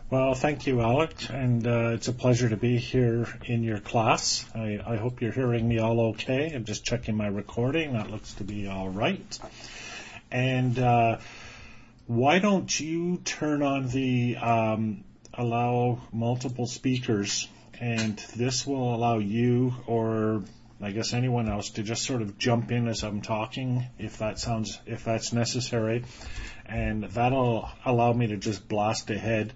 Well, thank you, Alec, and it's a pleasure to be here in your class. I hope you're hearing me all okay. I'm just checking my recording. That looks to be all right. And why don't you turn on the allow multiple speakers, and this will allow you, or I guess anyone else, to just sort of jump in as I'm talking, if that's necessary, and that'll allow me to just blast ahead.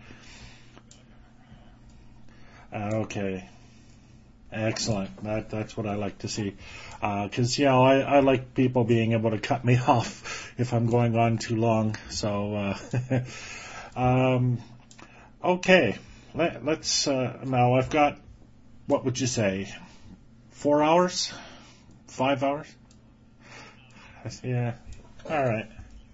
Okay, excellent. That's what I like to see. Because I like people being able to cut me off if I'm going on too long. So, okay, let's now I've got, what would you say, 4 hours, 5 hours? Yeah. All right.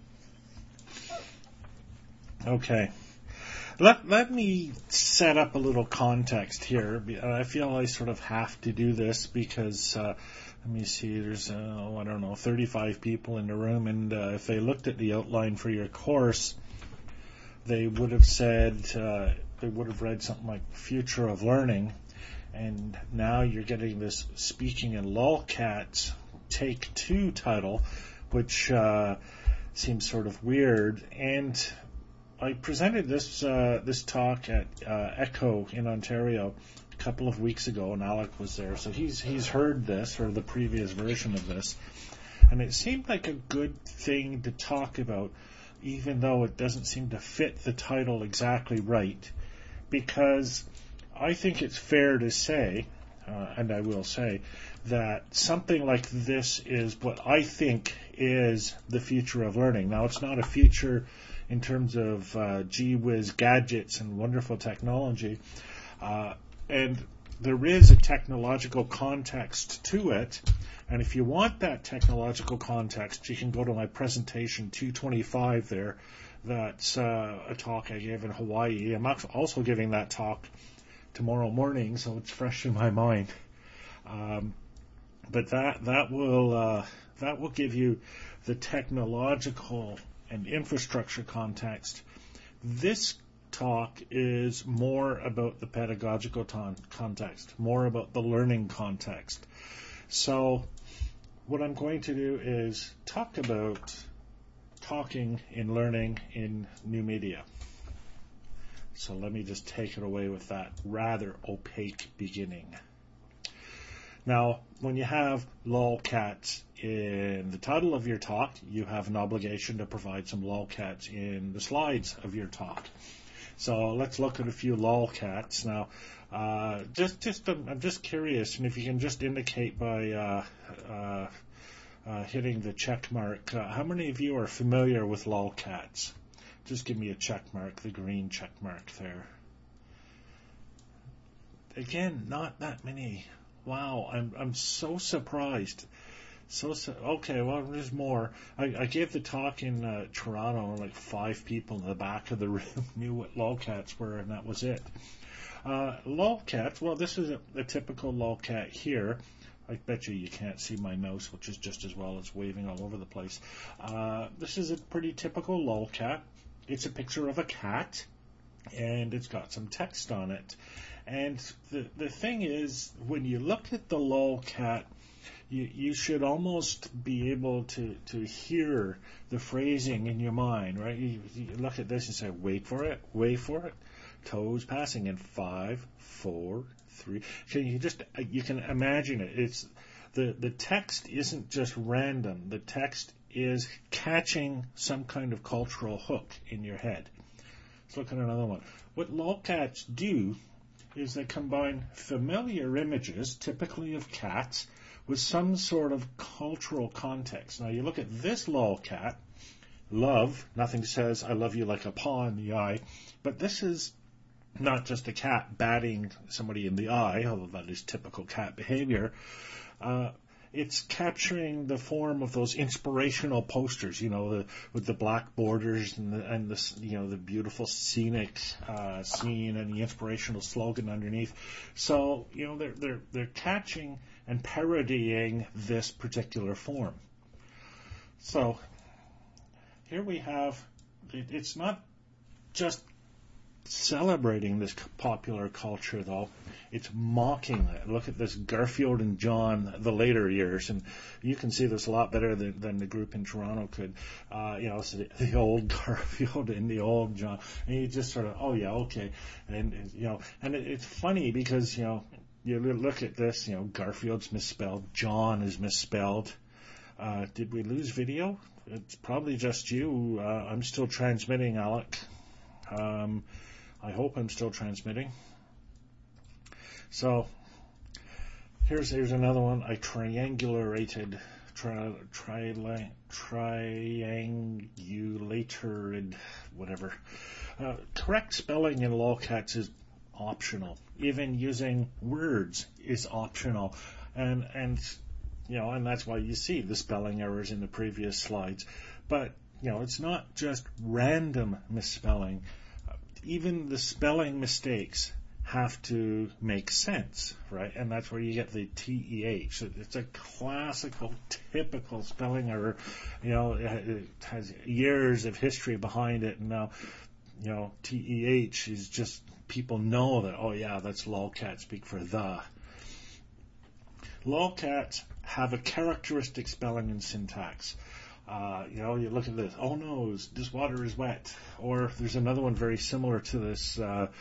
Okay. Let me set up a little context here. I feel I sort of have to do this because, let me see, there's, 35 people in the room, and if they looked at the outline for your course, they would have said, they would have read something like Future of Learning, and now you're getting this Speaking in LOLCAT Take 2 title, which seems sort of weird, and I presented this talk at Echo in Ontario a couple of weeks ago, and Alec was there, so he's heard this, or the previous version of this, and it seemed like a good thing to talk about, even though it doesn't seem to fit the title exactly right, because I think it's fair to say, and I will say, that something like this is what I think is the future of learning. Now, it's not a future in terms of gee whiz gadgets and wonderful technology. And there is a technological context to it. And if you want that technological context, you can go to my presentation 225 there. That's a talk I gave in Hawaii. I'm also giving that talk tomorrow morning, so it's fresh in my mind. But that will give you the technological and infrastructure context. This talk is more about the pedagogical context, more about the learning context. So what I'm going to do is talk about talking in learning in new media. So let me just take it away with that rather opaque beginning. Now, when you have lolcats in the title of your talk, you have an obligation to provide some lolcats in the slides of your talk. So let's look at a few lolcats. Now, I'm just curious, and if you can just indicate by hitting the check mark, how many of you are familiar with lolcats? Just give me a check mark, the green check mark there. Again, not that many. Wow, I'm so surprised. Okay, well, there's more. I gave the talk in Toronto, and like 5 people in the back of the room knew what lolcats were, and that was it. Lolcats, well, this is a typical lolcat here. I bet you can't see my mouse, which is just as well as waving all over the place. This is a pretty typical lolcat. It's a picture of a cat, and it's got some text on it. And the thing is, when you look at the lolcat, you should almost be able to hear the phrasing in your mind, right? You look at this and say, wait for it, toes passing in 5, 4, 3. You can imagine it. It's the text isn't just random. The text is catching some kind of cultural hook in your head. Let's look at another one. What lolcats do is they combine familiar images, typically of cats, with some sort of cultural context. Now, you look at this lolcat, love, nothing says I love you like a paw in the eye, but this is not just a cat batting somebody in the eye, although that is typical cat behavior. It's capturing the form of those inspirational posters, with the black borders and the beautiful scenic scene and the inspirational slogan underneath. So they're catching and parodying this particular form. So here we have. It's not just celebrating this popular culture, though. It's mocking it. Look at this Garfield and John, the later years, and you can see this a lot better than the group in Toronto could. So the old Garfield and the old John, and you just sort of, oh yeah, okay, and it's funny because you look at this, Garfield's misspelled, John is misspelled. Did we lose video? It's probably just you. I'm still transmitting, Alec. I hope I'm still transmitting. So here's another one. I triangulated, whatever. Correct spelling in lolcats is optional. Even using words is optional, and that's why you see the spelling errors in the previous slides. But it's not just random misspelling. Even the spelling mistakes have to make sense, right? And that's where you get the TEH. It's a classical, typical spelling error. It has years of history behind it, and now, TEH is just, people know that, oh yeah, that's lolcat speak for the. Lolcats have a characteristic spelling and syntax. You look at this, oh no, this water is wet. Or there's another one very similar to this, the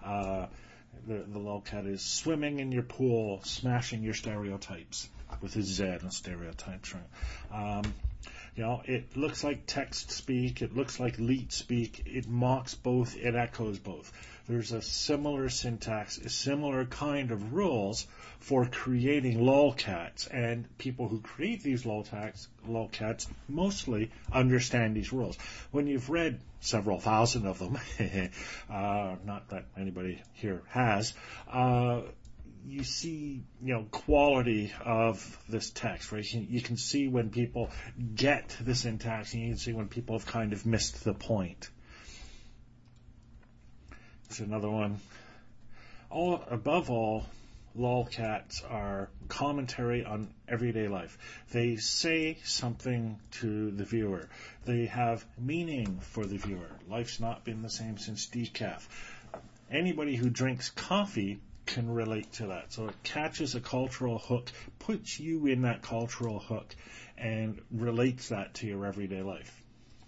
lolcat is swimming in your pool, smashing your stereotypes, with a Z on stereotypes, right? It looks like text speak, it looks like leet speak, it mocks both, it echoes both. There's a similar syntax, a similar kind of rules for creating lolcats, and people who create these lolcats mostly understand these rules. When you've read several thousand of them, not that anybody here has, you see, quality of this text, right? You can see when people get the syntax, and you can see when people have kind of missed the point. It's another one. Above all, lolcats are commentary on everyday life. They say something to the viewer. They have meaning for the viewer. Life's not been the same since decaf. Anybody who drinks coffee can relate to that. So it catches a cultural hook, puts you in that cultural hook, and relates that to your everyday life.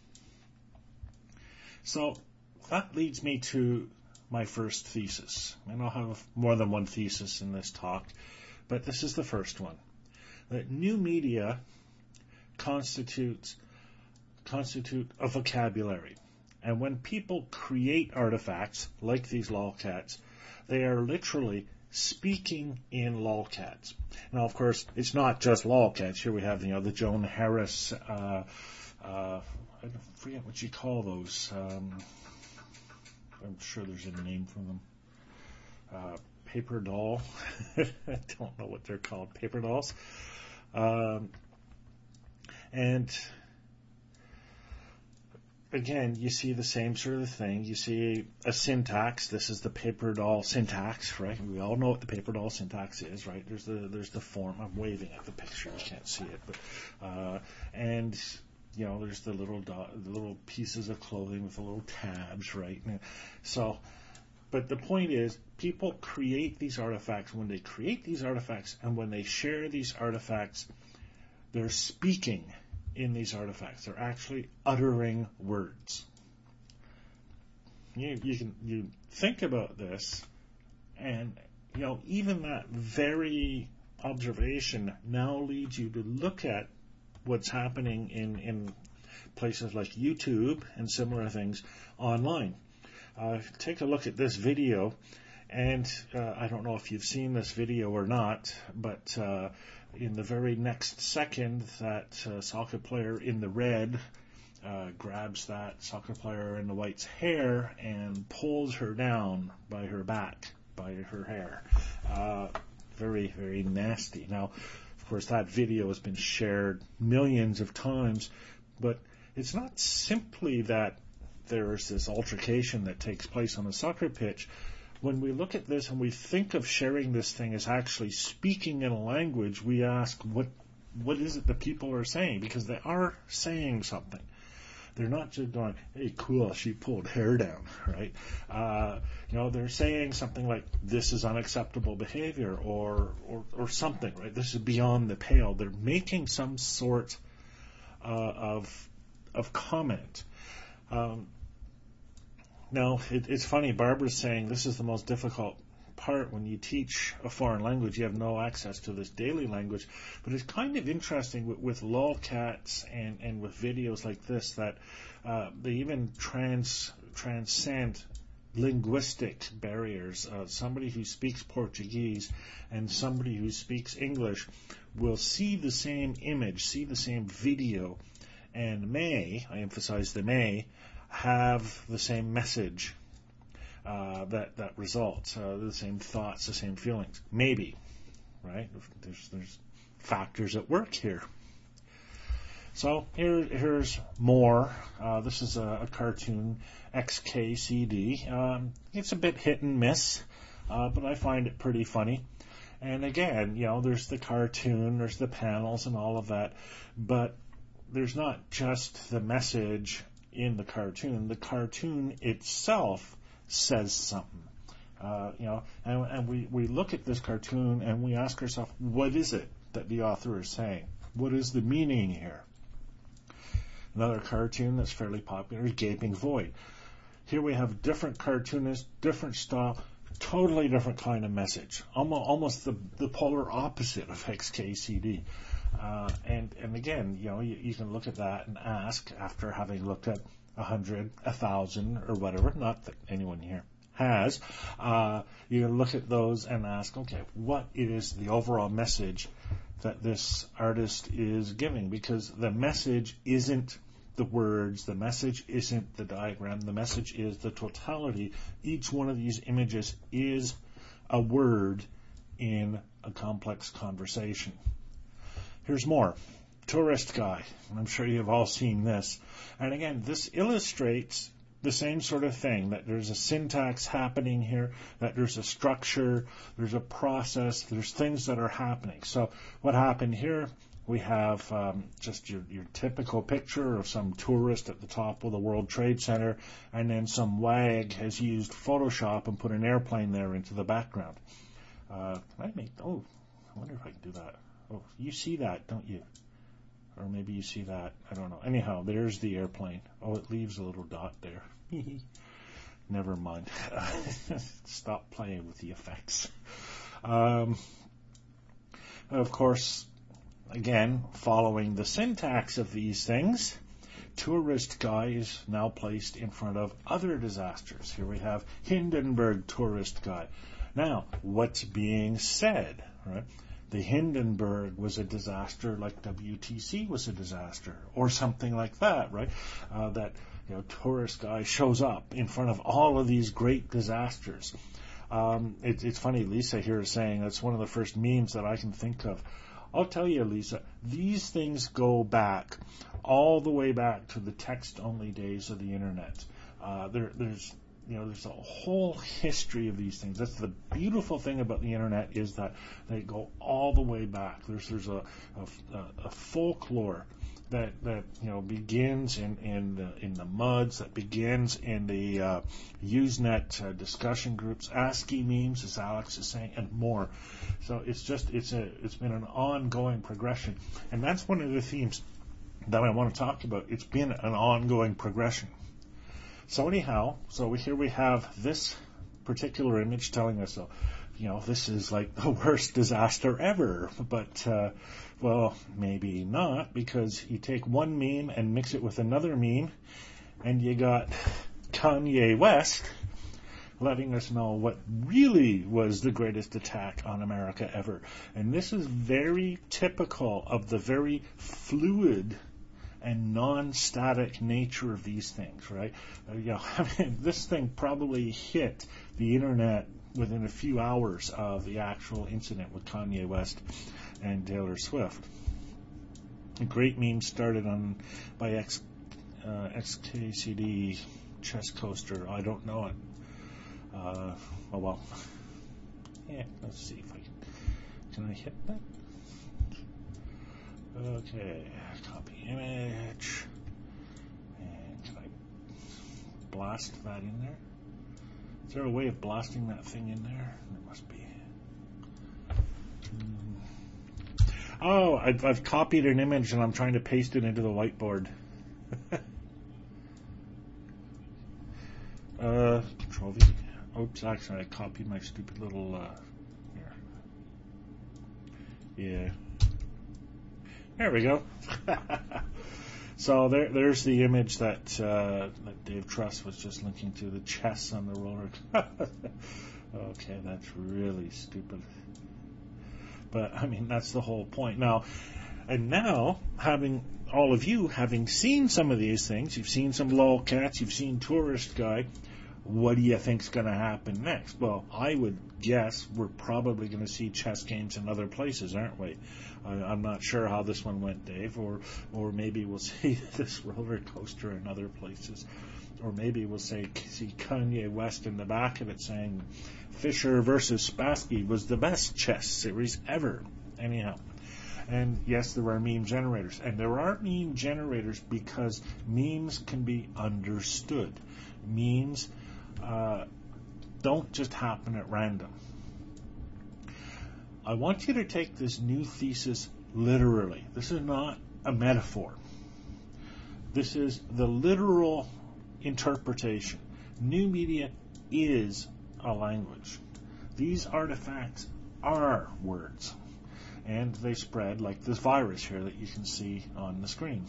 So that leads me to my first thesis. And I'll have more than one thesis in this talk, but this is the first one. That new media constitute a vocabulary. And when people create artifacts like these lolcats, they are literally speaking in lolcats. Now, of course, it's not just lolcats. Here we have, the Joan Harris, I forget what you call those. I'm sure there's a name for them. Paper doll. I don't know what they're called. Paper dolls. And again, you see the same sort of thing. You see a syntax. This is the paper doll syntax, right? We all know what the paper doll syntax is, right? There's the form. I'm waving at the picture. You can't see it, but and there's the little pieces of clothing with the little tabs, right? So, but the point is, people create these artifacts. When they create these artifacts and when they share these artifacts, they're speaking in these artifacts. They're actually uttering words. You think about this, and even that very observation now leads you to look at what's happening in places like YouTube and similar things online. Take a look at this video, and I don't know if you've seen this video or not, but in the very next second, that soccer player in the red grabs that soccer player in the white's hair and pulls her down by her back, by her hair. Very, very nasty. Now, of course, that video has been shared millions of times, but it's not simply that there is this altercation that takes place on a soccer pitch. When we look at this and we think of sharing this thing as actually speaking in a language, we ask, what is it that people are saying? Because they are saying something. They're not just going, hey, cool, she pulled hair down, right? They're saying something like, this is unacceptable behavior, or something, right? This is beyond the pale. They're making some sort of comment. Now, it's funny, Barbara's saying this is the most difficult part when you teach a foreign language. You have no access to this daily language. But it's kind of interesting with lolcats and with videos like this that they even transcend linguistic barriers. Somebody who speaks Portuguese and somebody who speaks English will see the same image, see the same video, and I emphasize the may, have the same message that results, the same thoughts, the same feelings. Maybe, right? There's factors at work here. So here's more. This is a cartoon, XKCD. It's a bit hit and miss, but I find it pretty funny. And again, there's the cartoon, there's the panels and all of that, but there's not just the message in the cartoon. The cartoon itself says something. And we look at this cartoon and we ask ourselves, what is it that the author is saying? What is the meaning here? Another cartoon that's fairly popular is Gaping Void. Here we have different cartoonists, different style, totally different kind of message. Almost the polar opposite of XKCD. And again, you can look at that and ask, after having looked at 100, 1,000, or whatever, not that anyone here has, you can look at those and ask, okay, what is the overall message that this artist is giving? Because the message isn't the words, the message isn't the diagram, the message is the totality. Each one of these images is a word in a complex conversation. Here's more. Tourist guy. I'm sure you've all seen this. And again, this illustrates the same sort of thing, that there's a syntax happening here, that there's a structure, there's a process, there's things that are happening. So what happened here, we have just your typical picture of some tourist at the top of the World Trade Center, and then some wag has used Photoshop and put an airplane there into the background. I wonder if I can do that. Oh, you see that, don't you? Or maybe you see that. I don't know. Anyhow, there's the airplane. Oh, it leaves a little dot there. Never mind. Stop playing with the effects. Of course, again, following the syntax of these things, tourist guy is now placed in front of other disasters. Here we have Hindenburg tourist guy. Now, what's being said, right? The Hindenburg was a disaster like WTC was a disaster, or something like that, right? Tourist guy shows up in front of all of these great disasters. It's funny, Lisa here is saying that's one of the first memes that I can think of. I'll tell you, Lisa, these things go back all the way back to the text-only days of the internet. There's a whole history of these things. That's the beautiful thing about the internet, is that they go all the way back. There's a folklore that begins in the MUDs, that begins in the Usenet discussion groups, ASCII memes, as Alex is saying, and more. So it's been an ongoing progression, and that's one of the themes that I want to talk about. It's been an ongoing progression. So anyhow, here we have this particular image telling us, this is like the worst disaster ever. But, maybe not, because you take one meme and mix it with another meme, and you got Kanye West letting us know what really was the greatest attack on America ever. And this is very typical of the very fluid and non-static nature of these things, right? This thing probably hit the internet within a few hours of the actual incident with Kanye West and Taylor Swift. A great meme started by XKCD Chess Coaster. I don't know it. Let's see if I can I hit that? Okay, copy image, and blast that in there? Is there a way of blasting that thing in there? There must be. Oh, I've copied an image and I'm trying to paste it into the whiteboard. Control V. Oops, actually I copied my stupid little here. Yeah. There we go. So there's the image that Dave Truss was just linking to, the chess on the roller. Okay, that's really stupid. But I mean, that's the whole point. Now, having all of you having seen some of these things, you've seen some lolcats, you've seen Tourist Guide. What do you think's going to happen next? Well, I would guess we're probably going to see chess games in other places, aren't we? I'm not sure how this one went, Dave, or maybe we'll see this roller coaster in other places, or maybe we'll see Kanye West in the back of it saying Fischer versus Spassky was the best chess series ever. Anyhow. And yes, there are meme generators. And there are meme generators because memes can be understood. Memes don't just happen at random. I want you to take this new thesis literally. This is not a metaphor. This is the literal interpretation. New media is a language. These artifacts are words. And they spread like this virus here that you can see on the screen.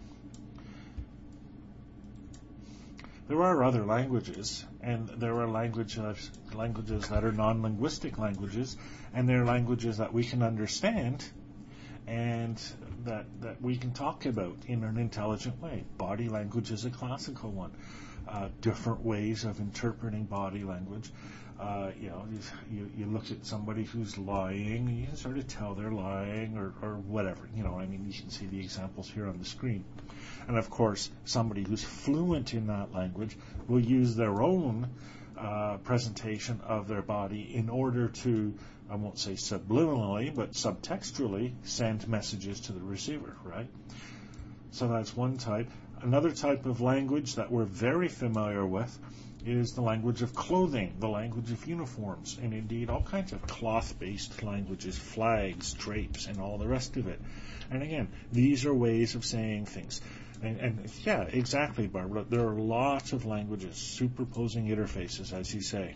There are other languages, and there are languages that are non-linguistic languages, and they're languages that we can understand and that we can talk about in an intelligent way. Body language is a classical one. Different ways of interpreting body language. You look at somebody who's lying, you can sort of tell they're lying or whatever. You can see the examples here on the screen. And of course, somebody who's fluent in that language will use their own presentation of their body in order to, I won't say subliminally, but subtextually send messages to the receiver, right? So that's one type. Another type of language that we're very familiar with is the language of clothing, the language of uniforms, and indeed all kinds of cloth-based languages, flags, drapes, and all the rest of it. And again, these are ways of saying things. And yeah, exactly, Barbara. There are lots of languages, superposing interfaces, as you say.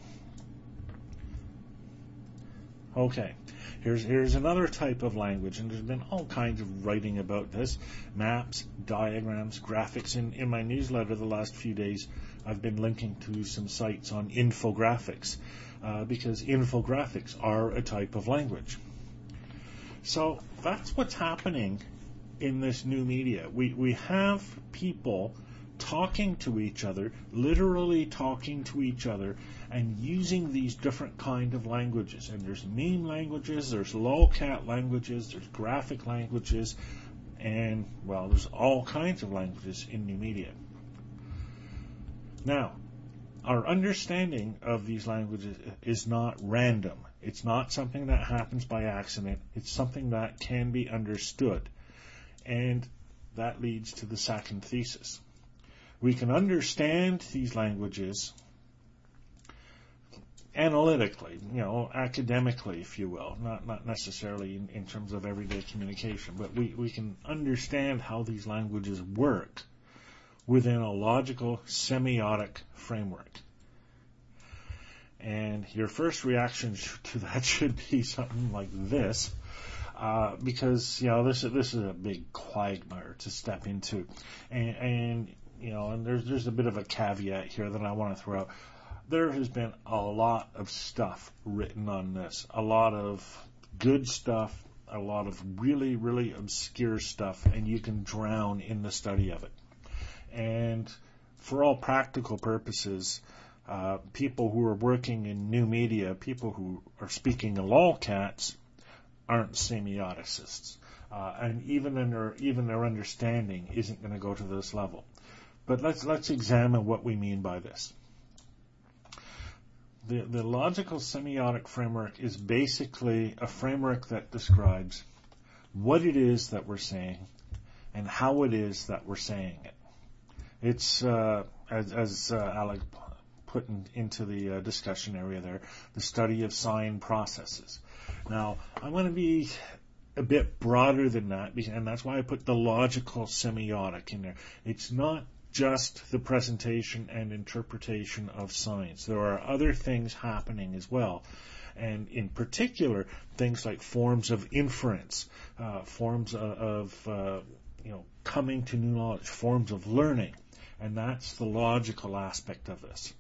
Okay, here's another type of language, and there's been all kinds of writing about this. Maps, diagrams, graphics. In my newsletter the last few days, I've been linking to some sites on infographics, because infographics are a type of language. So that's what's happening in this new media. We have people talking to each other, literally talking to each other, and using these different kind of languages. And there's meme languages, there's lolcat languages, there's graphic languages, and, well, there's all kinds of languages in new media. Now, our understanding of these languages is not random. It's not something that happens by accident. It's something that can be understood. And that leads to the second thesis. We can understand these languages analytically, academically, if you will, not necessarily in terms of everyday communication, but we can understand how these languages work within a logical semiotic framework. And your first reaction to that should be something like this, because this is a big quagmire to step into, and there's a bit of a caveat here that I want to throw out. There has been a lot of stuff written on this, a lot of good stuff, a lot of really, really obscure stuff, and you can drown in the study of it. And for all practical purposes, people who are working in new media, people who are speaking in lolcats, aren't semioticists, and even their understanding isn't going to go to this level. But let's examine what we mean by this. The logical semiotic framework is basically a framework that describes what it is that we're saying and how it is that we're saying it. It's as Alec put into the discussion area there, the study of sign processes. Now, I'm going to be a bit broader than that, and that's why I put the logical semiotic in there. It's not just the presentation and interpretation of signs. There are other things happening as well, and in particular, things like forms of inference, forms of coming to new knowledge, forms of learning, and that's the logical aspect of this.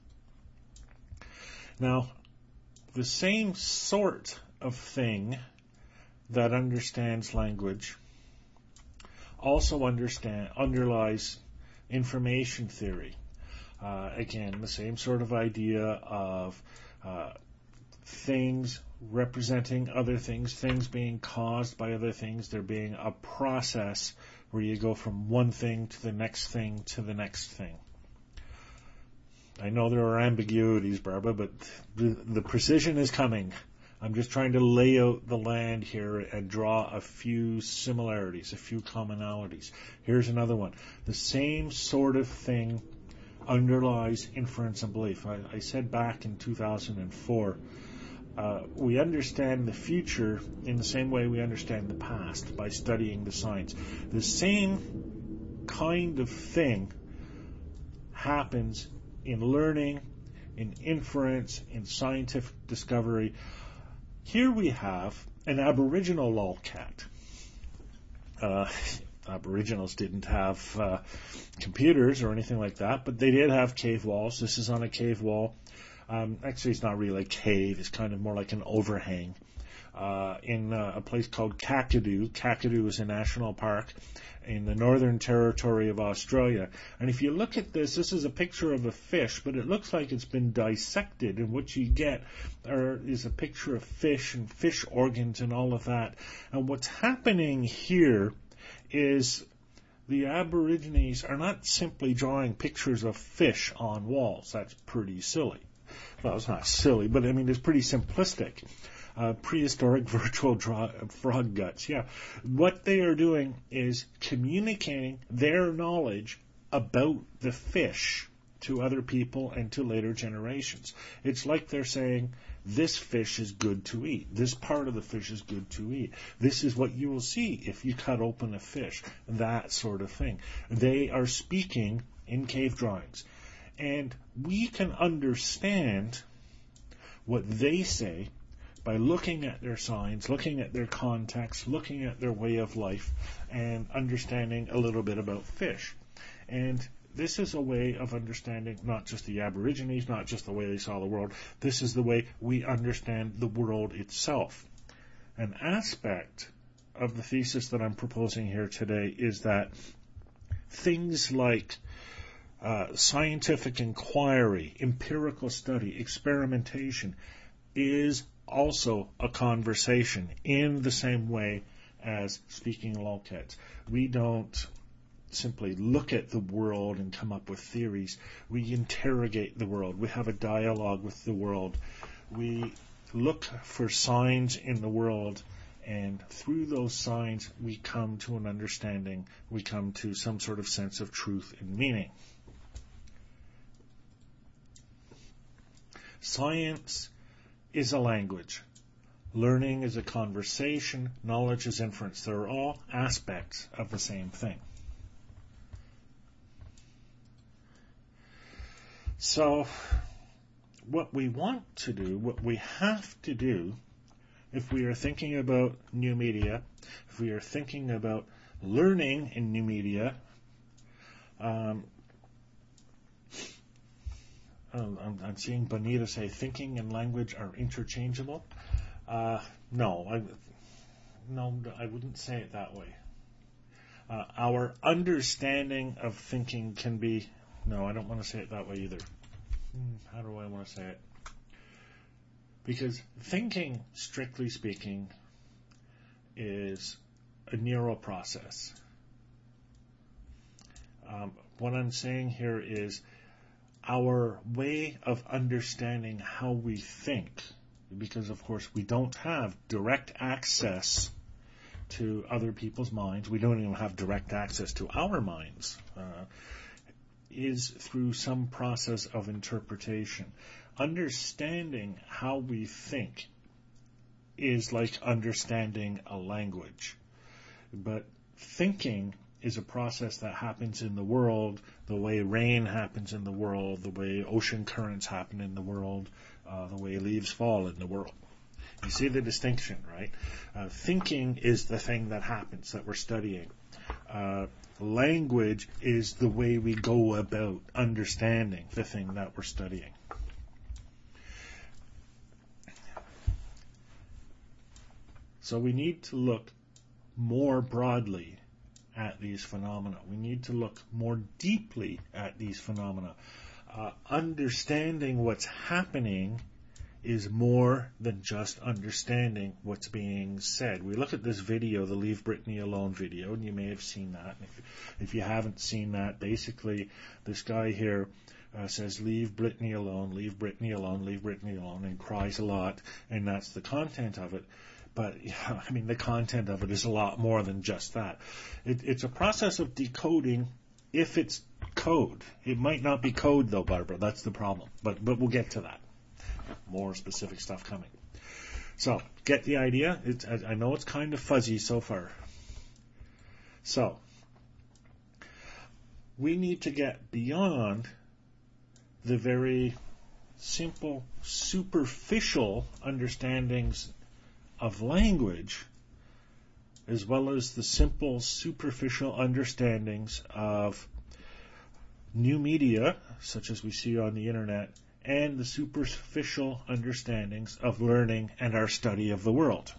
Now, the same sort of thing that understands language also underlies information theory. Again, the same sort of idea of things representing other things, things being caused by other things, there being a process where you go from one thing to the next thing to the next thing. I know there are ambiguities, Barbara, but the precision is coming. I'm just trying to lay out the land here and draw a few similarities, a few commonalities. Here's another one. The same sort of thing underlies inference and belief. I said back in 2004, we understand the future in the same way we understand the past, by studying the signs. The same kind of thing happens in learning, in inference, in scientific discovery. Here we have an Aboriginal lolcat. Aboriginals didn't have computers or anything like that, but they did have cave walls. This is on a cave wall. Actually, it's not really a cave. It's kind of more like an overhang in a place called Kakadu. Kakadu is a national park in the Northern Territory of Australia. And if you look at this, this is a picture of a fish, but it looks like it's been dissected, and what you get is a picture of fish and fish organs and all of that. And what's happening here is the Aborigines are not simply drawing pictures of fish on walls. That's pretty silly. Well, it's not silly, but I mean, it's pretty simplistic. Prehistoric virtual frog guts. Yeah. What they are doing is communicating their knowledge about the fish to other people and to later generations. It's like they're saying, this fish is good to eat. This part of the fish is good to eat. This is what you will see if you cut open a fish. That sort of thing. They are speaking in cave drawings. And we can understand what they say by looking at their signs, looking at their context, looking at their way of life, and understanding a little bit about fish. And this is a way of understanding not just the Aborigines, not just the way they saw the world. This is the way we understand the world itself. An aspect of the thesis that I'm proposing here today is that things like scientific inquiry, empirical study, experimentation is also a conversation in the same way as speaking lolcats. We don't simply look at the world and come up with theories. We interrogate the world. We have a dialogue with the world. We look for signs in the world, and through those signs we come to an understanding. We come to some sort of sense of truth and meaning. Science is a language. Learning is a conversation. Knowledge is inference. They're all aspects of the same thing. So, what we want to do, what we have to do, if we are thinking about new media, if we are thinking about learning in new media, I'm seeing Bonita say thinking and language are interchangeable. No, I wouldn't say it that way. Our understanding of thinking can be... No, I don't want to say it that way either. How do I want to say it? Because thinking, strictly speaking, is a neural process. What I'm saying here is our way of understanding how we think, because of course we don't have direct access to other people's minds. We don't even have direct access to our minds. is through some process of interpretation. Understanding how we think is like understanding a language. But thinking is a process that happens in the world, the way rain happens in the world, the way ocean currents happen in the world, the way leaves fall in the world. You see the distinction, right? Thinking is the thing that happens that we're studying. Language is the way we go about understanding the thing that we're studying. So we need to look more broadly at these phenomena. We need to look more deeply at these phenomena. Understanding what's happening is more than just understanding what's being said. We look at this video, the Leave Britney Alone video, and you may have seen that. If you haven't seen that, basically this guy here says, leave Britney alone, leave Britney alone, leave Britney alone, and cries a lot, and that's the content of it. But, I mean, the content of it is a lot more than just that. It's a process of decoding if it's code. It might not be code, though, Barbara. That's the problem. But we'll get to that. More specific stuff coming. So, get the idea? I know it's kind of fuzzy so far. So, we need to get beyond the very simple, superficial understandings of language, as well as the simple, superficial understandings of new media, such as we see on the internet, and the superficial understandings of learning and our study of the world.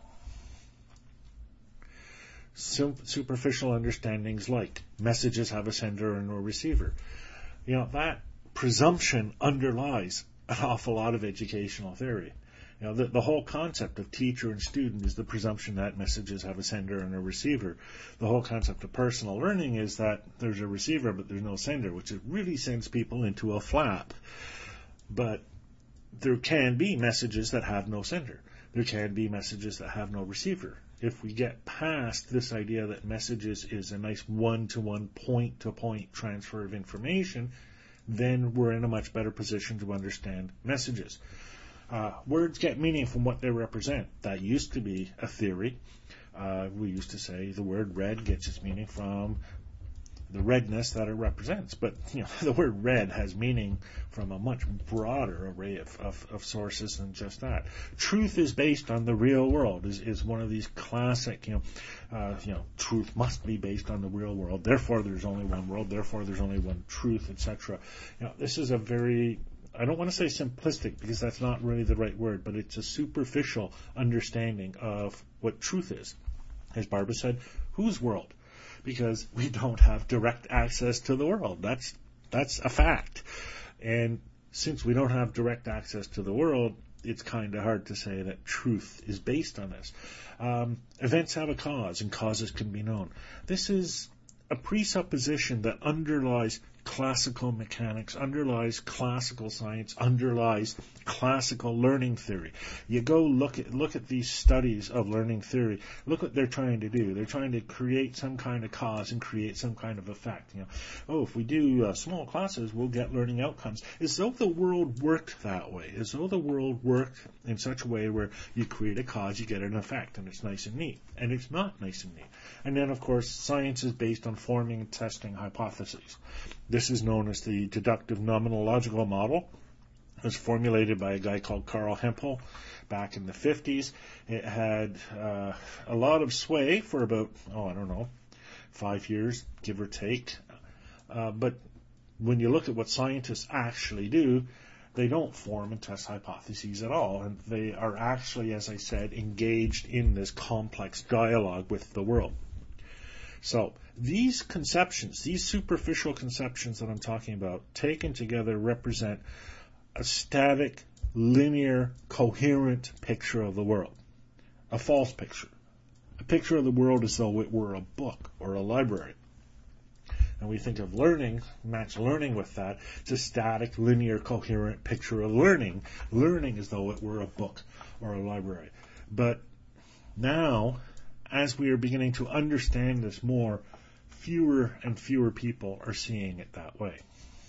Superficial understandings like messages have a sender and a receiver. That presumption underlies an awful lot of educational theory. The whole concept of teacher and student is the presumption that messages have a sender and a receiver. The whole concept of personal learning is that there's a receiver but there's no sender, which really sends people into a flap. But there can be messages that have no sender. There can be messages that have no receiver. If we get past this idea that messages is a nice one-to-one, point-to-point transfer of information, then we're in a much better position to understand messages. Words get meaning from what they represent. That used to be a theory. We used to say the word red gets its meaning from the redness that it represents. But the word red has meaning from a much broader array of sources than just that. Truth is based on the real world is one of these classic, truth must be based on the real world. Therefore, there's only one world. Therefore, there's only one truth, etc. This is a very, I don't want to say simplistic because that's not really the right word, but it's a superficial understanding of what truth is. As Barbara said, whose world? Because we don't have direct access to the world. That's a fact. And since we don't have direct access to the world, it's kind of hard to say that truth is based on this. Events have a cause, and causes can be known. This is a presupposition that underlies classical mechanics, underlies classical science, underlies classical learning theory. You go look at these studies of learning theory. Look what they're trying to do. They're trying to create some kind of cause and create some kind of effect. If we do small classes, we'll get learning outcomes. As though the world worked that way. As though the world worked in such a way where you create a cause, you get an effect, and it's nice and neat. And it's not nice and neat. And then, of course, science is based on forming and testing hypotheses. This is known as the deductive nomenological model. It was formulated by a guy called Carl Hempel back in the 50s. It had a lot of sway for about, 5 years, give or take. But when you look at what scientists actually do, they don't form and test hypotheses at all. And they are actually, as I said, engaged in this complex dialogue with the world. So these conceptions, these superficial conceptions that I'm talking about, taken together represent a static, linear, coherent picture of the world. A false picture. A picture of the world as though it were a book or a library. And we think of learning, match learning with that. It's a static, linear, coherent picture of learning. Learning as though it were a book or a library. But now, as we are beginning to understand this more, fewer and fewer people are seeing it that way.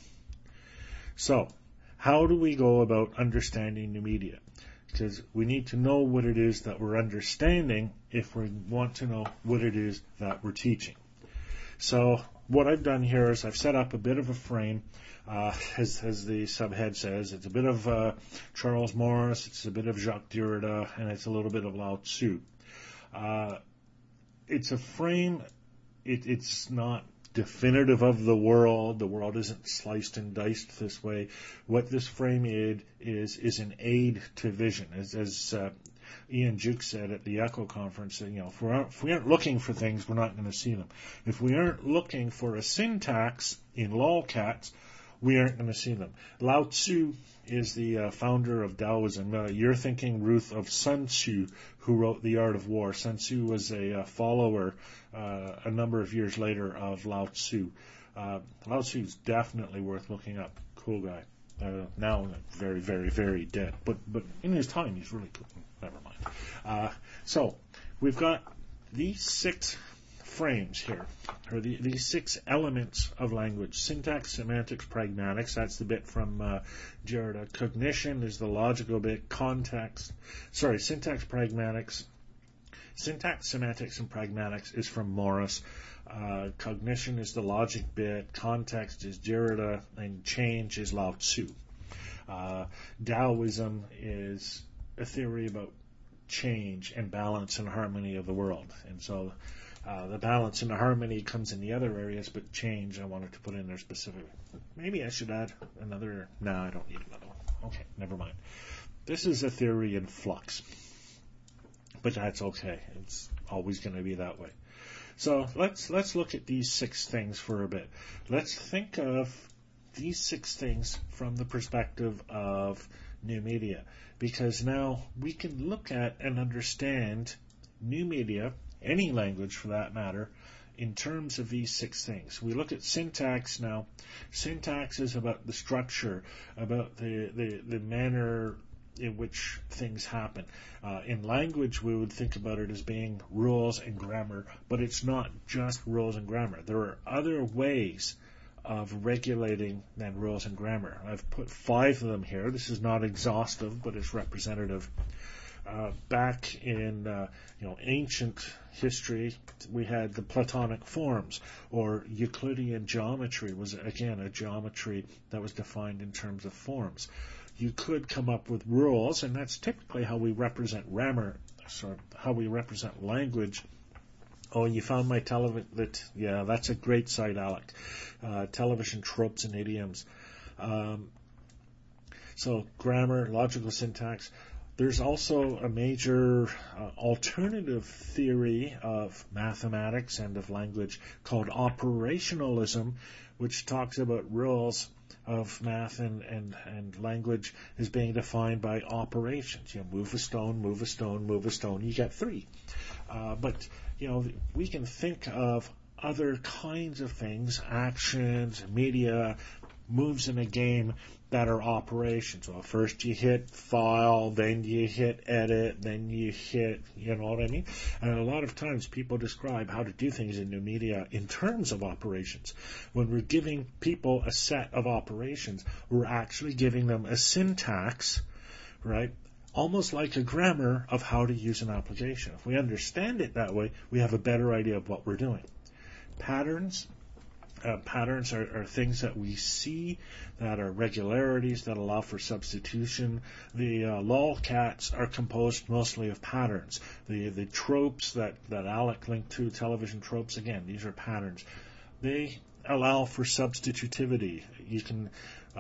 So, how do we go about understanding new media? Because we need to know what it is that we're understanding if we want to know what it is that we're teaching. So what I've done here is I've set up a bit of a frame, as the subhead says. It's a bit of Charles Morris, it's a bit of Jacques Derrida, and it's a little bit of Lao Tzu. It's a frame. It's not definitive of the world. The world isn't sliced and diced this way. What this frame is an aid to vision. As Ian Juke said at the ECHO conference, if we aren't looking for things, we're not going to see them. If we aren't looking for a syntax in lolcats, we aren't going to see them. Lao Tzu is the founder of Taoism. You're thinking, Ruth, of Sun Tzu, who wrote The Art of War. Sun Tzu was a follower a number of years later of Lao Tzu. Lao Tzu is definitely worth looking up. Cool guy. Now very, very, very dead. But in his time, he's really cool. Never mind. So we've got these 6 frames here, or these 6 elements of language: syntax, semantics, pragmatics. That's the bit from Derrida. Cognition is the logical bit. Syntax, pragmatics. Syntax, semantics, and pragmatics is from Morris. Cognition is the logic bit. Context is Derrida, and change is Lao Tzu. Taoism is a theory about change and balance and harmony of the world, and so the balance and the harmony comes in the other areas, but change I wanted to put in there specifically. Maybe I should add another. No, I don't need another one. Okay, never mind. This is a theory in flux, but that's okay. It's always going to be that way. So let's look at these 6 things for a bit. Let's think of these 6 things from the perspective of new media, because now we can look at and understand new media, any language for that matter, in terms of these 6 things. We look at syntax now. Syntax is about the structure, about the manner in which things happen. In language, we would think about it as being rules and grammar, but it's not just rules and grammar. There are other ways of regulating than rules and grammar. I've put 5 of them here. This is not exhaustive, but it's representative. Back in ancient history, we had the Platonic forms, or Euclidean geometry was again a geometry that was defined in terms of forms. You could come up with rules, and that's typically how we represent grammar, how we represent language. Oh, you found my yeah, that's a great site, Alec. Television tropes and idioms. So grammar, logical syntax. There's also a major alternative theory of mathematics and of language called operationalism, which talks about rules of math and language is being defined by operations. Move a stone, move a stone, move a stone, you get 3. But we can think of other kinds of things, actions, media, moves in a game that are operations. Well, first you hit file, then you hit edit, then you hit, you know what I mean? And a lot of times people describe how to do things in new media in terms of operations. When we're giving people a set of operations, we're actually giving them a syntax, right? Almost like a grammar of how to use an application. If we understand it that way, we have a better idea of what we're doing. Patterns are things that we see that are regularities that allow for substitution. The lolcats are composed mostly of patterns. The tropes that Alec linked to, television tropes, again, these are patterns. They allow for substitutivity. You can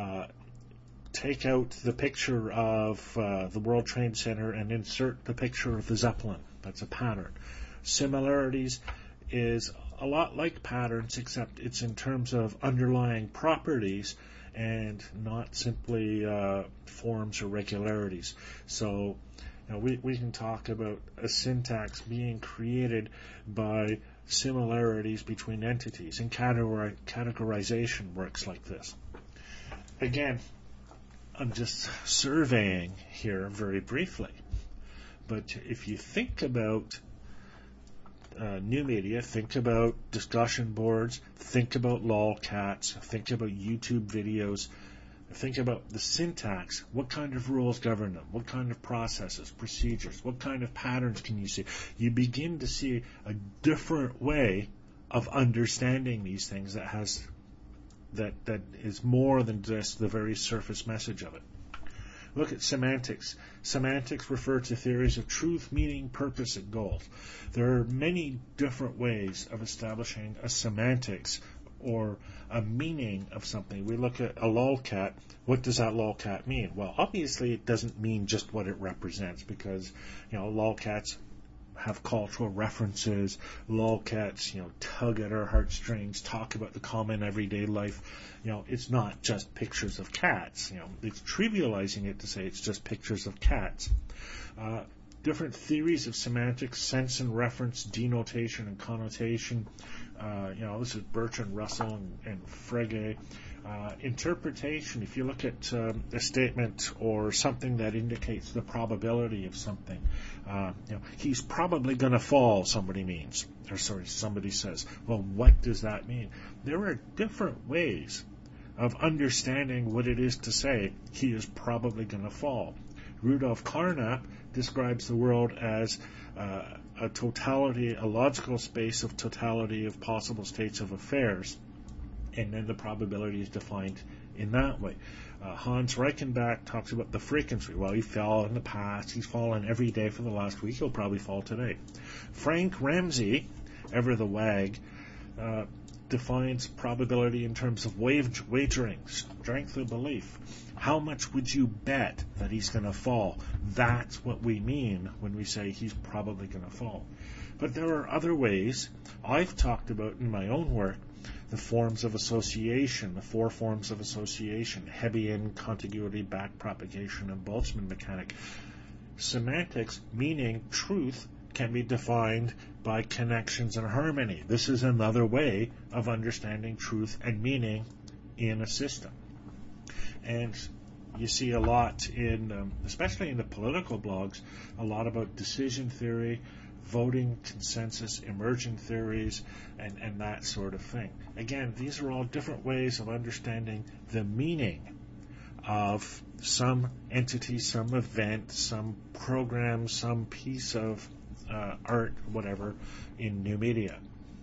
take out the picture of the World Trade Center and insert the picture of the Zeppelin. That's a pattern. Similarities is a lot like patterns, except it's in terms of underlying properties and not simply forms or regularities. So we can talk about a syntax being created by similarities between entities, and categorization works like this. Again, I'm just surveying here very briefly, but if you think about new media, think about discussion boards, think about lolcats, think about YouTube videos. Think about the syntax. What kind of rules govern them? What kind of processes, procedures? What kind of patterns can you see? You begin to see a different way of understanding these things that is more than just the very surface message of it. Look at semantics. Semantics refer to theories of truth, meaning, purpose, and goals. There are many different ways of establishing a semantics or a meaning of something. We look at a lolcat. What does that lolcat mean? Well, obviously it doesn't mean just what it represents, because lolcats have cultural references. Lolcats, tug at our heartstrings, talk about the common everyday life. It's not just pictures of cats. It's trivializing it to say it's just pictures of cats. Different theories of semantics, sense and reference, denotation and connotation. This is Bertrand Russell and Frege. Interpretation, if you look at a statement or something that indicates the probability of something, he's probably going to fall, somebody says. Well, what does that mean? There are different ways of understanding what it is to say he is probably going to fall. Rudolf Carnap describes the world as a totality, a logical space of totality of possible states of affairs, and then the probability is defined in that way. Hans Reichenbach talks about the frequency. Well, he fell in the past, he's fallen every day for the last week, he'll probably fall today. Frank Ramsey, ever the wag, defines probability in terms of wagering, strength of belief. How much would you bet that he's going to fall? That's what we mean when we say he's probably going to fall. But there are other ways. I've talked about in my own work the forms of association, the 4 forms of association: Hebbian, contiguity, backpropagation, and Boltzmann mechanic. Semantics, meaning truth, can be defined by connections and harmony. This is another way of understanding truth and meaning in a system. And you see a lot in, especially in the political blogs, a lot about decision theory, voting consensus, emergent theories, and that sort of thing. Again, these are all different ways of understanding the meaning of some entity, some event, some program, some piece of art, whatever, in new media.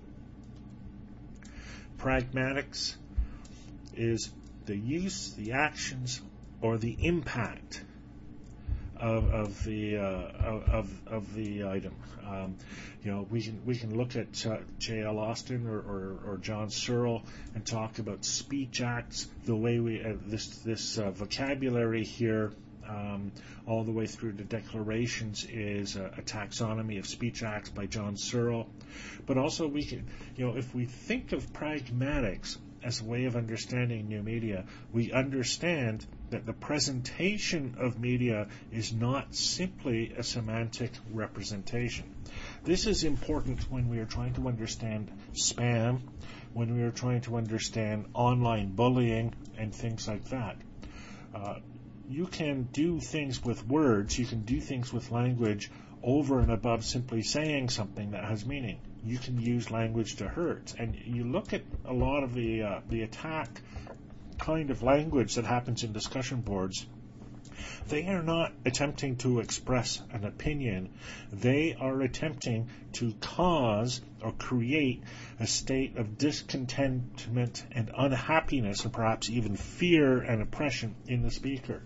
Pragmatics is the use, the actions, or the impact of the item. We can look at J.L. Austin or John Searle and talk about speech acts. The way we this vocabulary here, all the way through the declarations, is a taxonomy of speech acts by John Searle. But also we can, if we think of pragmatics as a way of understanding new media, we understand that the presentation of media is not simply a semantic representation. This is important when we are trying to understand spam, when we are trying to understand online bullying and things like that. You can do things with words, you can do things with language over and above simply saying something that has meaning. You can use language to hurt. And you look at a lot of the attack kind of language that happens in discussion boards. They are not attempting to express an opinion. They are attempting to cause or create a state of discontentment and unhappiness, and perhaps even fear and oppression in the speaker.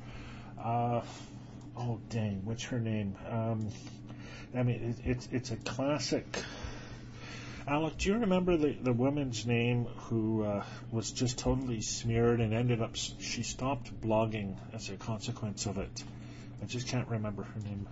What's her name? It's a classic. Alec, do you remember the woman's name who was just totally smeared and ended up, she stopped blogging as a consequence of it? I just can't remember her name.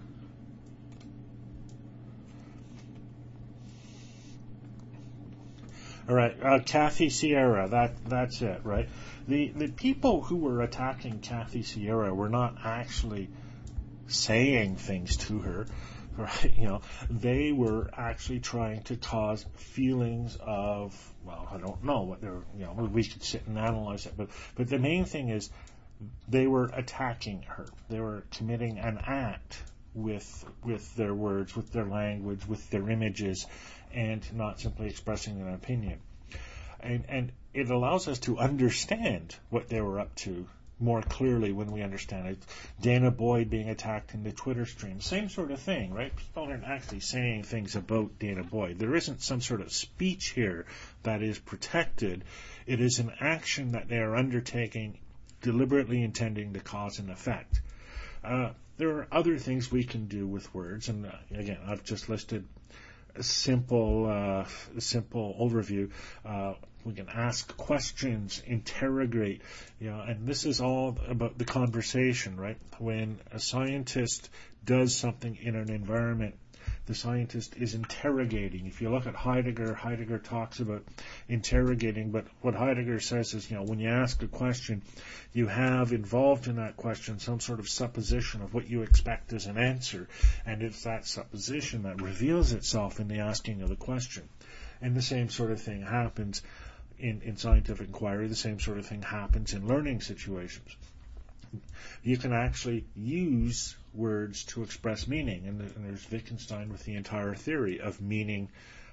All right, Kathy Sierra, that's it, right? The people who were attacking Kathy Sierra were not actually saying things to her. Right, they were actually trying to cause feelings of, well, I don't know what they're, we could sit and analyze it, but the main thing is they were attacking her. They were committing an act with their words, with their language, with their images, and not simply expressing an opinion. And it allows us to understand what they were up to more clearly when we understand it. Dana Boyd being attacked in the Twitter stream, same sort of thing, right? People aren't actually saying things about Dana Boyd. There isn't some sort of speech here that is protected. It is an action that they are undertaking, deliberately intending to cause an effect. There are other things we can do with words, and again, I've just listed a simple overview. We can ask questions, interrogate, and this is all about the conversation, right? When a scientist does something in an environment, the scientist is interrogating. If you look at Heidegger talks about interrogating, but what Heidegger says is, when you ask a question, you have involved in that question some sort of supposition of what you expect as an answer, and it's that supposition that reveals itself in the asking of the question. And the same sort of thing happens in scientific inquiry. The same sort of thing happens in learning situations. You can actually use words to express meaning, and there's Wittgenstein with the entire theory of meaning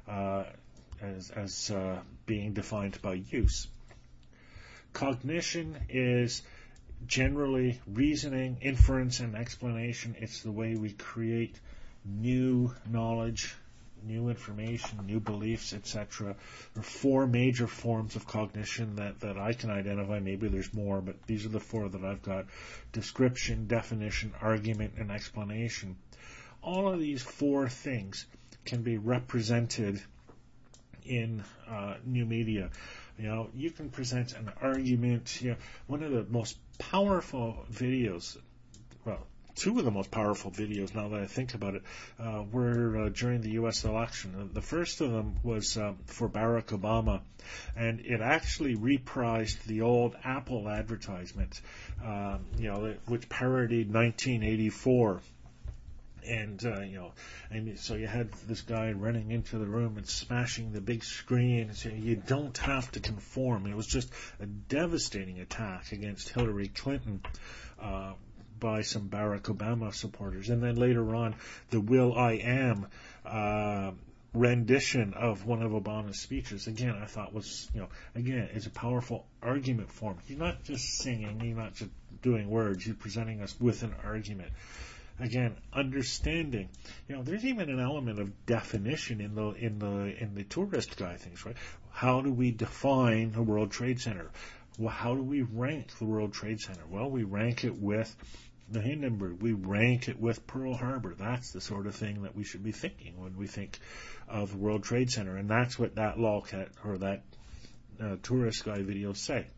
as being defined by use. Cognition is generally reasoning, inference, and explanation. It's the way we create new knowledge, new information, new beliefs, etc. There are four major forms of cognition that I can identify. Maybe there's more, but these are the four that I've got: description, definition, argument, and explanation. All of these four things can be represented in new media. You can present an argument. One of the most powerful videos, two of the most powerful videos, now that I think about it, were during the U.S. election. The first of them was for Barack Obama, and it actually reprised the old Apple advertisement, which parodied 1984. And so you had this guy running into the room and smashing the big screen and saying, "You don't have to conform." And it was just a devastating attack against Hillary Clinton by some Barack Obama supporters. And then later on, the Will I Am rendition of one of Obama's speeches, again, I thought was, is a powerful argument form. He's not just singing, he's not just doing words, he's presenting us with an argument. Again, understanding. There's even an element of definition in the tourist guide things, right? How do we define the World Trade Center? Well, how do we rank the World Trade Center? Well, we rank it with the Hindenburg. We rank it with Pearl Harbor. That's the sort of thing that we should be thinking when we think of the World Trade Center, and that's what that lolcat or that tourist guide videos say.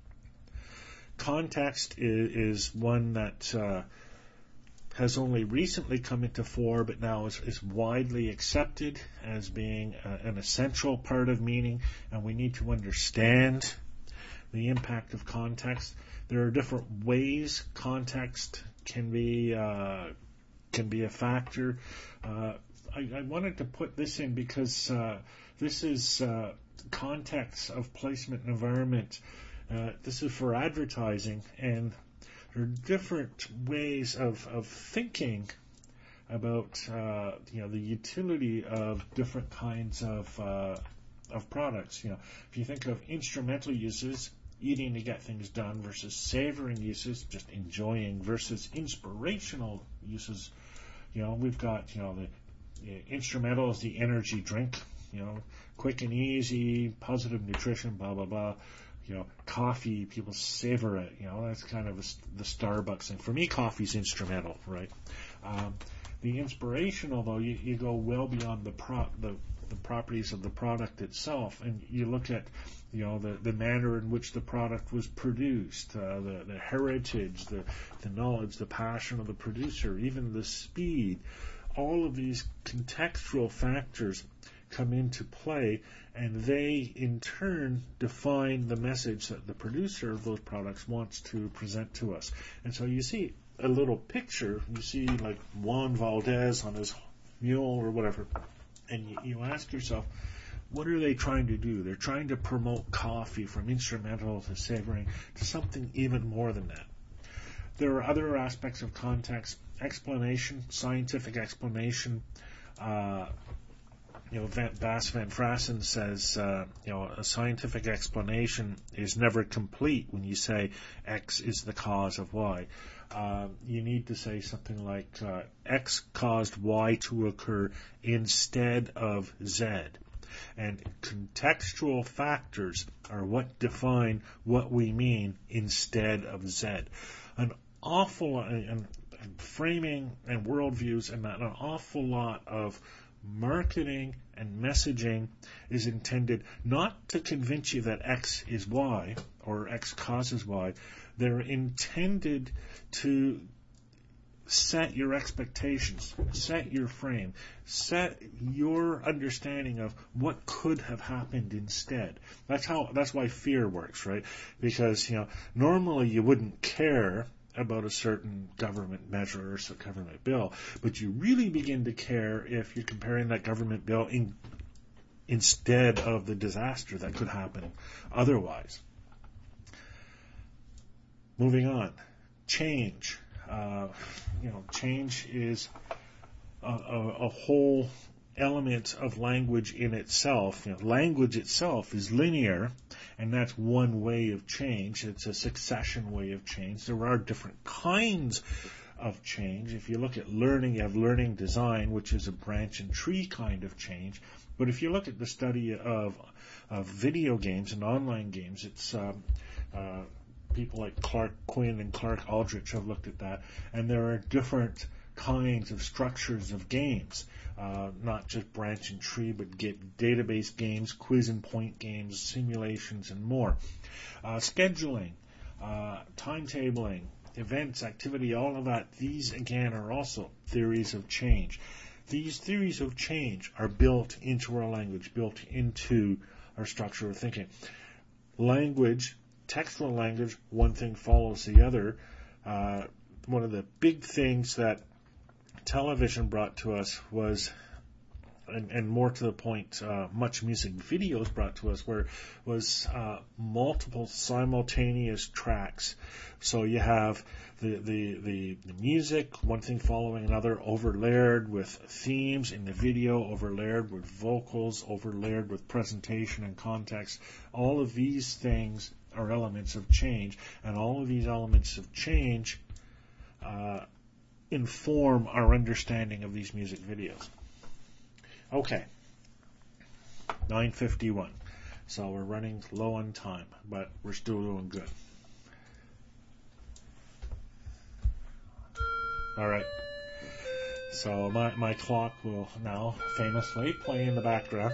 Context is one that has only recently come into fore, but now is widely accepted as being an essential part of meaning, and we need to understand the impact of context. There are different ways context can be a factor. I wanted to put this in because this is context of placement and environment. This is for advertising, and there are different ways of thinking about the utility of different kinds of products. If you think of instrumental uses, eating to get things done, versus savoring uses, just enjoying, versus inspirational uses, we've got the instrumental is the energy drink, quick and easy, positive nutrition, blah blah blah. Coffee, people savor it. That's kind of the Starbucks thing. For me, coffee's instrumental, right? The inspirational, though, you go well beyond the properties of the product itself, and you look at the manner in which the product was produced, the heritage, the knowledge, the passion of the producer, even the speed. All of these contextual factors come into play, and they in turn define the message that the producer of those products wants to present to us. And so you see a little picture, you see like Juan Valdez on his mule or whatever, and you ask yourself, what are they trying to do? They're trying to promote coffee, from instrumental to savoring to something even more than that. There are other aspects of context: explanation, scientific explanation, Bas van Frassen says, a scientific explanation is never complete when you say X is the cause of Y. You need to say something like X caused Y to occur instead of Z. And contextual factors are what define what we mean instead of Z. An awful lot, and framing and worldviews, and an awful lot of marketing and messaging is intended not to convince you that X is Y or X causes Y. They're intended to set your expectations, set your frame, set your understanding of what could have happened instead. That's why fear works, right? Because, normally you wouldn't care about a certain government measure or some government bill, but you really begin to care if you're comparing that government bill instead of the disaster that could happen otherwise. Moving on, change. Change is a whole element of language in itself. Language itself is linear, and that's one way of change. It's a succession way of change. There are different kinds of change. If you look at learning, you have learning design, which is a branch and tree kind of change. But if you look at the study of video games and online games, it's people like Clark Quinn and Clark Aldrich have looked at that, and there are different kinds of structures of games, not just branch and tree, but database games, quiz and point games, simulations, and more. Scheduling, timetabling, events, activity, all of that, these again are also theories of change. These theories of change are built into our language, built into our structure of thinking. Language, textual language, one thing follows the other. One of the big things that television brought to us was, and more to the point, much music videos brought to us, was multiple simultaneous tracks. So you have the music, one thing following another, overlaid with themes in the video, overlaid with vocals, overlaid with presentation and context. All of these things are elements of change, and all of these elements of change inform our understanding of these music videos. Okay, 9:51. So we're running low on time, but we're still doing good. All right. So my clock will now famously play in the background.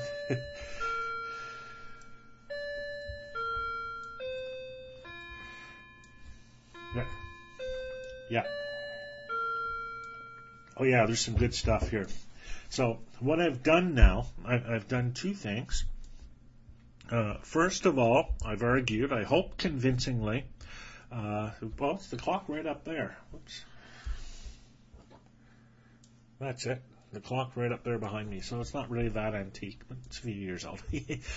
Yeah. Oh yeah, there's some good stuff here. So what I've done now, I've done two things. First of all, I've argued, I hope convincingly, well, it's the clock right up there. Whoops. That's it. The clock right up there behind me. So it's not really that antique, but it's a few years old.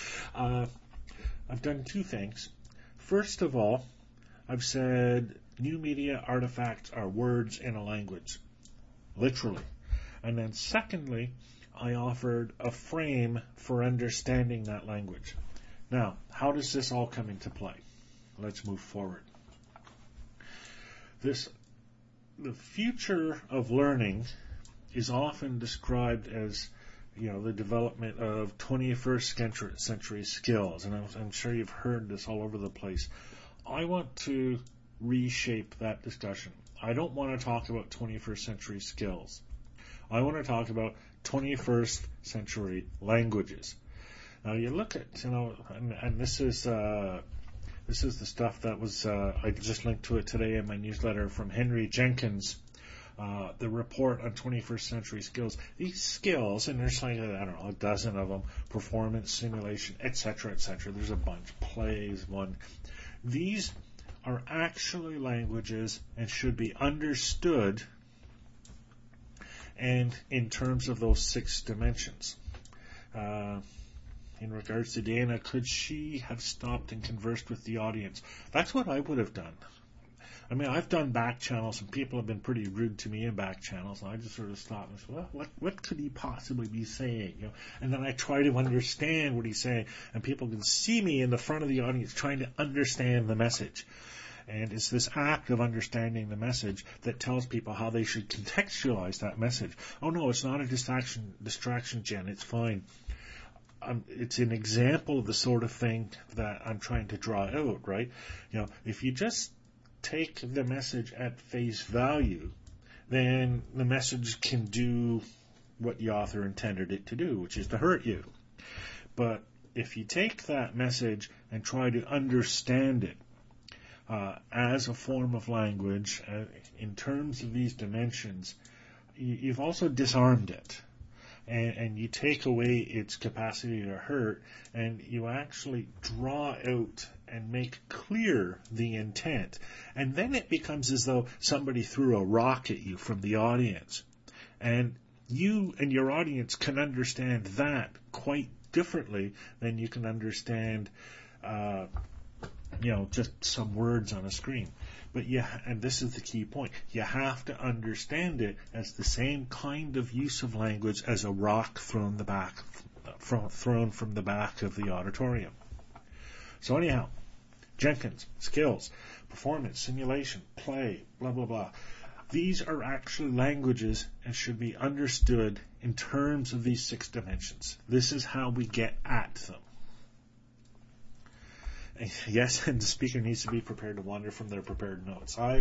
I've done two things. First of all, I've said new media artifacts are words in a language. Literally. And then secondly, I offered a frame for understanding that language. Now, how does this all come into play? Let's move forward. The future of learning is often described as, the development of 21st century skills, and I'm sure you've heard this all over the place. I want to reshape that discussion. I don't want to talk about 21st century skills. I want to talk about 21st century languages. Now you look at, and this is the stuff that was, I just linked to it today in my newsletter from Henry Jenkins, the report on 21st century skills. These skills, and there's like, I don't know, a dozen of them, performance, simulation, etc., etc. There's a bunch, plays, one. These are actually languages and should be understood and in terms of those 6 dimensions. In regards to Dana, could she have stopped and conversed with the audience? That's what I would have done. I mean, I've done back channels, and people have been pretty rude to me in back channels, and I just sort of stop and say, well, what could he possibly be saying? You know, and then I try to understand what he's saying, and people can see me in the front of the audience trying to understand the message. And it's this act of understanding the message that tells people how they should contextualize that message. Oh no, it's not a distraction, Jen. It's fine. It's an example of the sort of thing that I'm trying to draw out, right? You know, if you just take the message at face value, then the message can do what the author intended it to do, which is to hurt you. But if you take that message and try to understand it as a form of language, in terms of these dimensions, you've also disarmed it. And you take away its capacity to hurt, and you actually draw out and make clear the intent. And then it becomes as though somebody threw a rock at you from the audience. And you and your audience can understand that quite differently than you can understand, just some words on a screen. But and this is the key point, you have to understand it as the same kind of use of language as a rock thrown from the back of the auditorium. So anyhow, Jenkins, skills, performance, simulation, play, blah, blah, blah. These are actually languages and should be understood in terms of these 6 dimensions. This is how we get at them. Yes, and the speaker needs to be prepared to wander from their prepared notes. I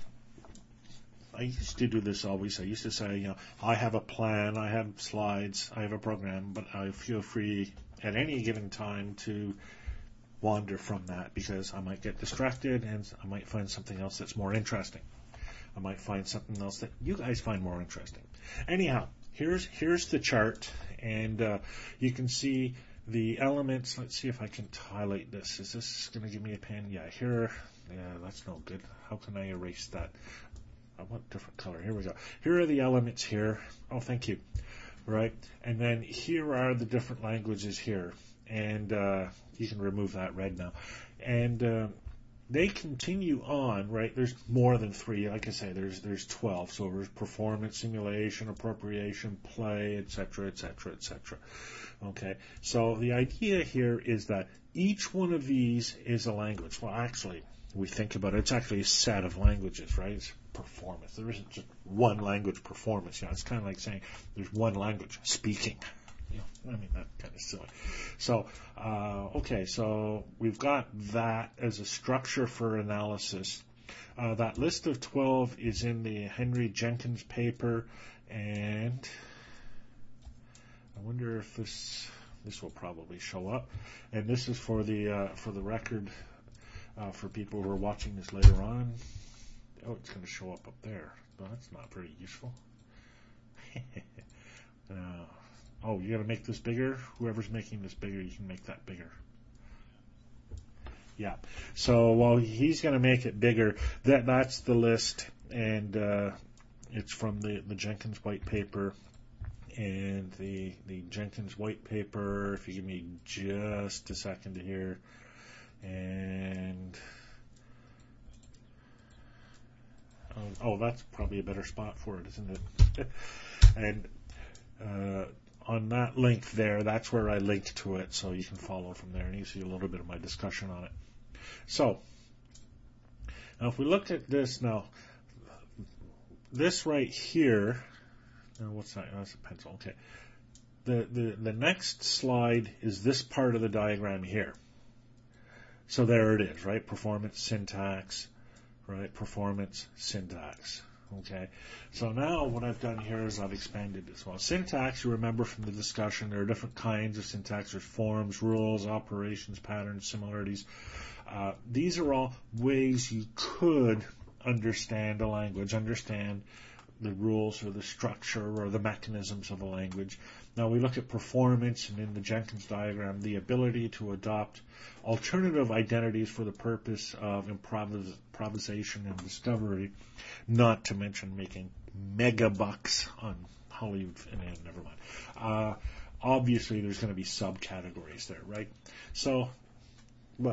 used to do this always. I used to say, I have a plan, I have slides, I have a program, but I feel free at any given time to wander from that because I might get distracted and I might find something else that's more interesting. I might find something else that you guys find more interesting. Anyhow, here's the chart, and you can see the elements. Let's see if I can highlight this. Is this going to give me a pen? Yeah, here. Yeah, that's no good. How can I erase that? I want a different color. Here we go. Here are the elements here. Oh, thank you. Right. And then here are the different languages here. And you can remove that red now. And they continue on, right? There's more than 3. Like I say, there's 12. So there's performance, simulation, appropriation, play, etc., etc., etc. Okay. So the idea here is that each one of these is a language. Well, actually, we think about it, it's actually a set of languages, right? It's performance. There isn't just one language performance. It's kind of like saying there's one language speaking. I mean, that's kind of silly. So, okay, so we've got that as a structure for analysis. That list of 12 is in the Henry Jenkins paper, and I wonder if this will probably show up. And this is for the record for people who are watching this later on. Oh, it's going to show up there. Well, that's not very useful. Oh, you got to make this bigger? Whoever's making this bigger, you can make that bigger. Yeah. So while he's going to make it bigger, that's the list, and it's from the Jenkins white paper. And the Jenkins white paper, if you give me just a second to hear, and that's probably a better spot for it, isn't it? And on that link there, that's where I link to it, so you can follow from there, and you see a little bit of my discussion on it. So, now if we look at this now, this right here, now what's that? Oh, that's a pencil. Okay. The next slide is this part of the diagram here. So there it is, right? Performance, syntax, right? Performance, syntax. Okay, so now what I've done here is I've expanded this. Well, syntax, you remember from the discussion, there are different kinds of syntax. There's forms, rules, operations, patterns, similarities. These are all ways you could understand a language, understand the rules or the structure or the mechanisms of a language. Now we look at performance, and in the Jenkins diagram, the ability to adopt alternative identities for the purpose of improvisation and discovery, not to mention making mega bucks on Hollywood. Never mind. Obviously, there's going to be subcategories there, right? So, well,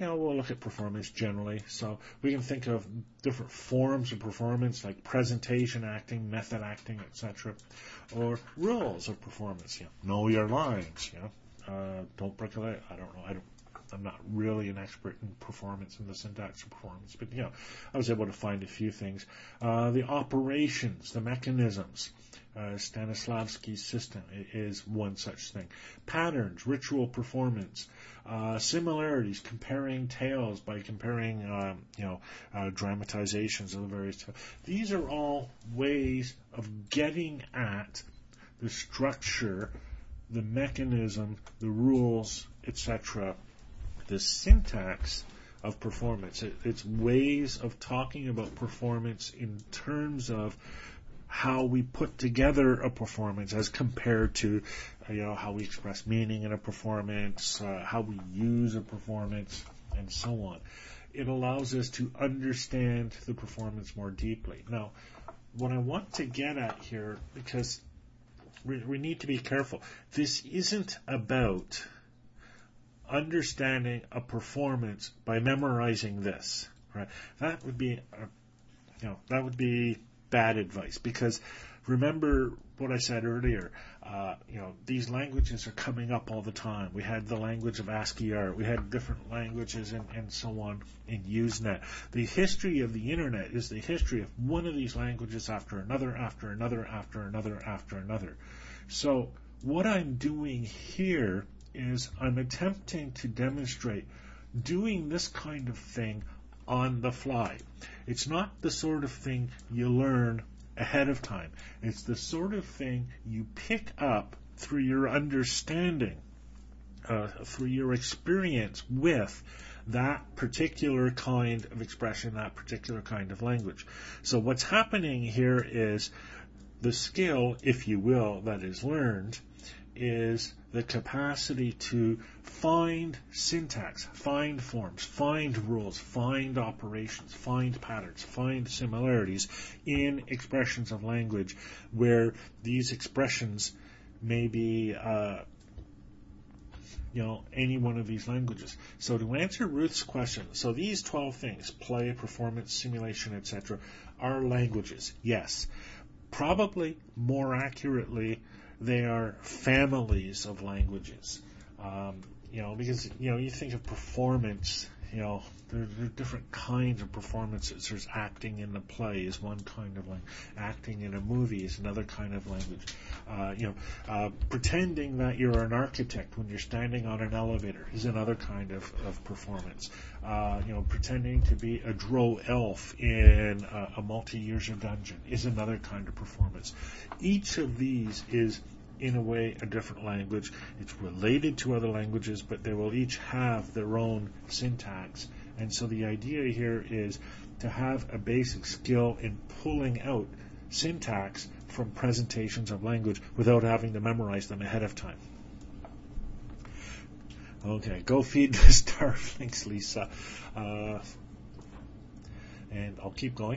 we'll look at performance generally. So we can think of different forms of performance, like presentation acting, method acting, etc., or rules of performance. Know your lines. Don't break a leg. I don't know. I'm not really an expert in performance and the syntax of performance, but I was able to find a few things. The operations, the mechanisms. Stanislavski's system is one such thing. Patterns, ritual performance, similarities, comparing tales by comparing, dramatizations of the various tales. These are all ways of getting at the structure, the mechanism, the rules, etc., the syntax of performance. It's ways of talking about performance in terms of how we put together a performance as compared to, how we express meaning in a performance, how we use a performance, and so on. It allows us to understand the performance more deeply. Now, what I want to get at here, because we need to be careful, this isn't about understanding a performance by memorizing this, right? That would be bad advice, because remember what I said earlier. These languages are coming up all the time. We had the language of ASCII art. We had different languages and so on in Usenet. The history of the internet is the history of one of these languages after another, after another, after another, after another. So what I'm doing here is I'm attempting to demonstrate doing this kind of thing on the fly. It's not the sort of thing you learn ahead of time. It's the sort of thing you pick up through your understanding, through your experience with that particular kind of expression, that particular kind of language. So what's happening here is the skill, if you will, that is learned is the capacity to find syntax, find forms, find rules, find operations, find patterns, find similarities in expressions of language where these expressions may be any one of these languages. So to answer Ruth's question, so these 12 things, play, performance, simulation, etc., are languages. Yes. Probably more accurately, they are families of languages. Because, you think of performance, there are different kinds of performances. There's acting in the play is one kind of language. Acting in a movie is another kind of language. Pretending that you're an architect when you're standing on an elevator is another kind of performance. Pretending to be a drow elf in a multi-years dungeon is another kind of performance. Each of these is, in a way, a different language. It's related to other languages, but they will each have their own syntax. And so the idea here is to have a basic skill in pulling out syntax from presentations of language without having to memorize them ahead of time. Okay, go feed the starlings, Lisa. And I'll keep going.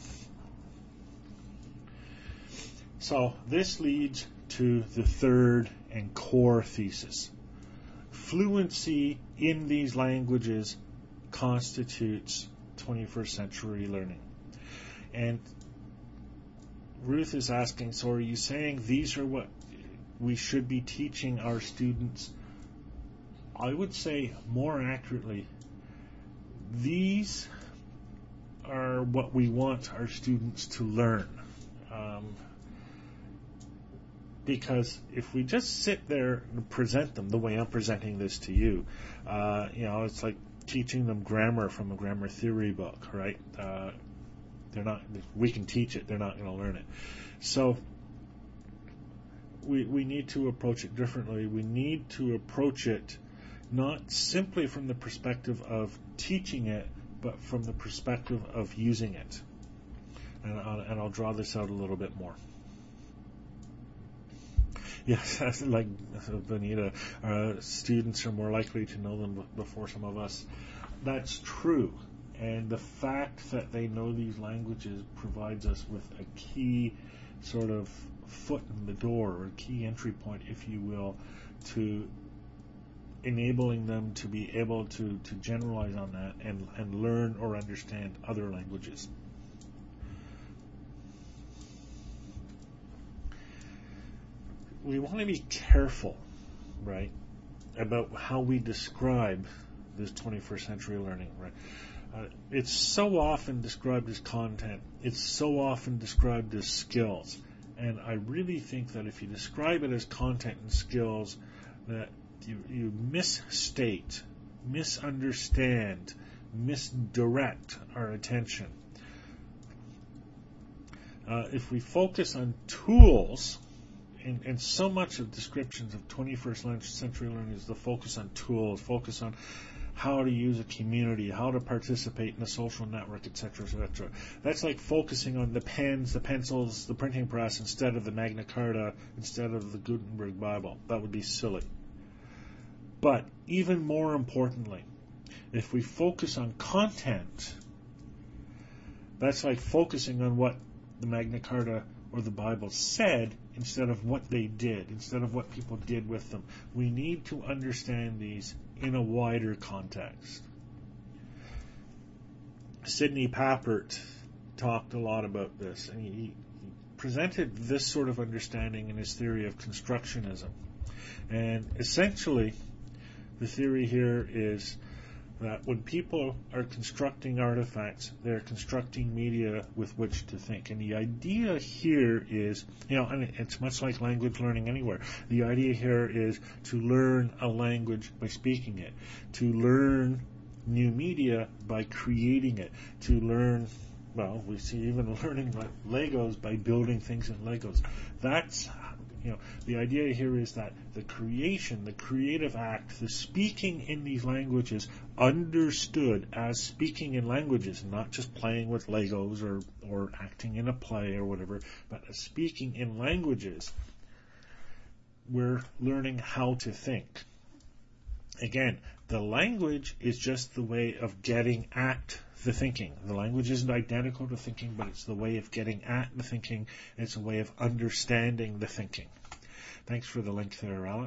So this leads to the third and core thesis. Fluency in these languages constitutes 21st century learning. And Ruth is asking, so are you saying these are what we should be teaching our students? I would say more accurately, these are what we want our students to learn. Because if we just sit there and present them the way I'm presenting this to you, it's like teaching them grammar from a grammar theory book, right? They're not. We can teach it; they're not going to learn it. So we need to approach it differently. We need to approach it not simply from the perspective of teaching it, but from the perspective of using it. And I'll draw this out a little bit more. Yes, like Benita, students are more likely to know them before some of us. That's true. And the fact that they know these languages provides us with a key sort of foot in the door, or a key entry point, if you will, to enabling them to be able to generalize on that and learn or understand other languages. We want to be careful, right, about how we describe this 21st century learning, right? It's so often described as content. It's so often described as skills. And I really think that if you describe it as content and skills, that you misstate, misunderstand, misdirect our attention. If we focus on tools, and so much of descriptions of 21st century learning is the focus on tools, focus on how to use a community, how to participate in a social network, etc., etc. That's like focusing on the pens, the pencils, the printing press instead of the Magna Carta, instead of the Gutenberg Bible. That would be silly. But even more importantly, if we focus on content, that's like focusing on what the Magna Carta or the Bible said instead of what they did, instead of what people did with them. We need to understand these in a wider context. Sidney Papert talked a lot about this, and he presented this sort of understanding in his theory of constructionism. And essentially, the theory here is that when people are constructing artifacts, they're constructing media with which to think. And the idea here is, and it's much like language learning anywhere. The idea here is to learn a language by speaking it, to learn new media by creating it, to learn, we see even learning like Legos by building things in Legos. That's the idea here is that the creation, the creative act, the speaking in these languages, understood as speaking in languages, not just playing with Legos or acting in a play or whatever, but as speaking in languages, we're learning how to think. Again, the language is just the way of getting at the thinking. The language isn't identical to thinking, but it's the way of getting at the thinking. It's a way of understanding the thinking. Thanks for the link there, Alec.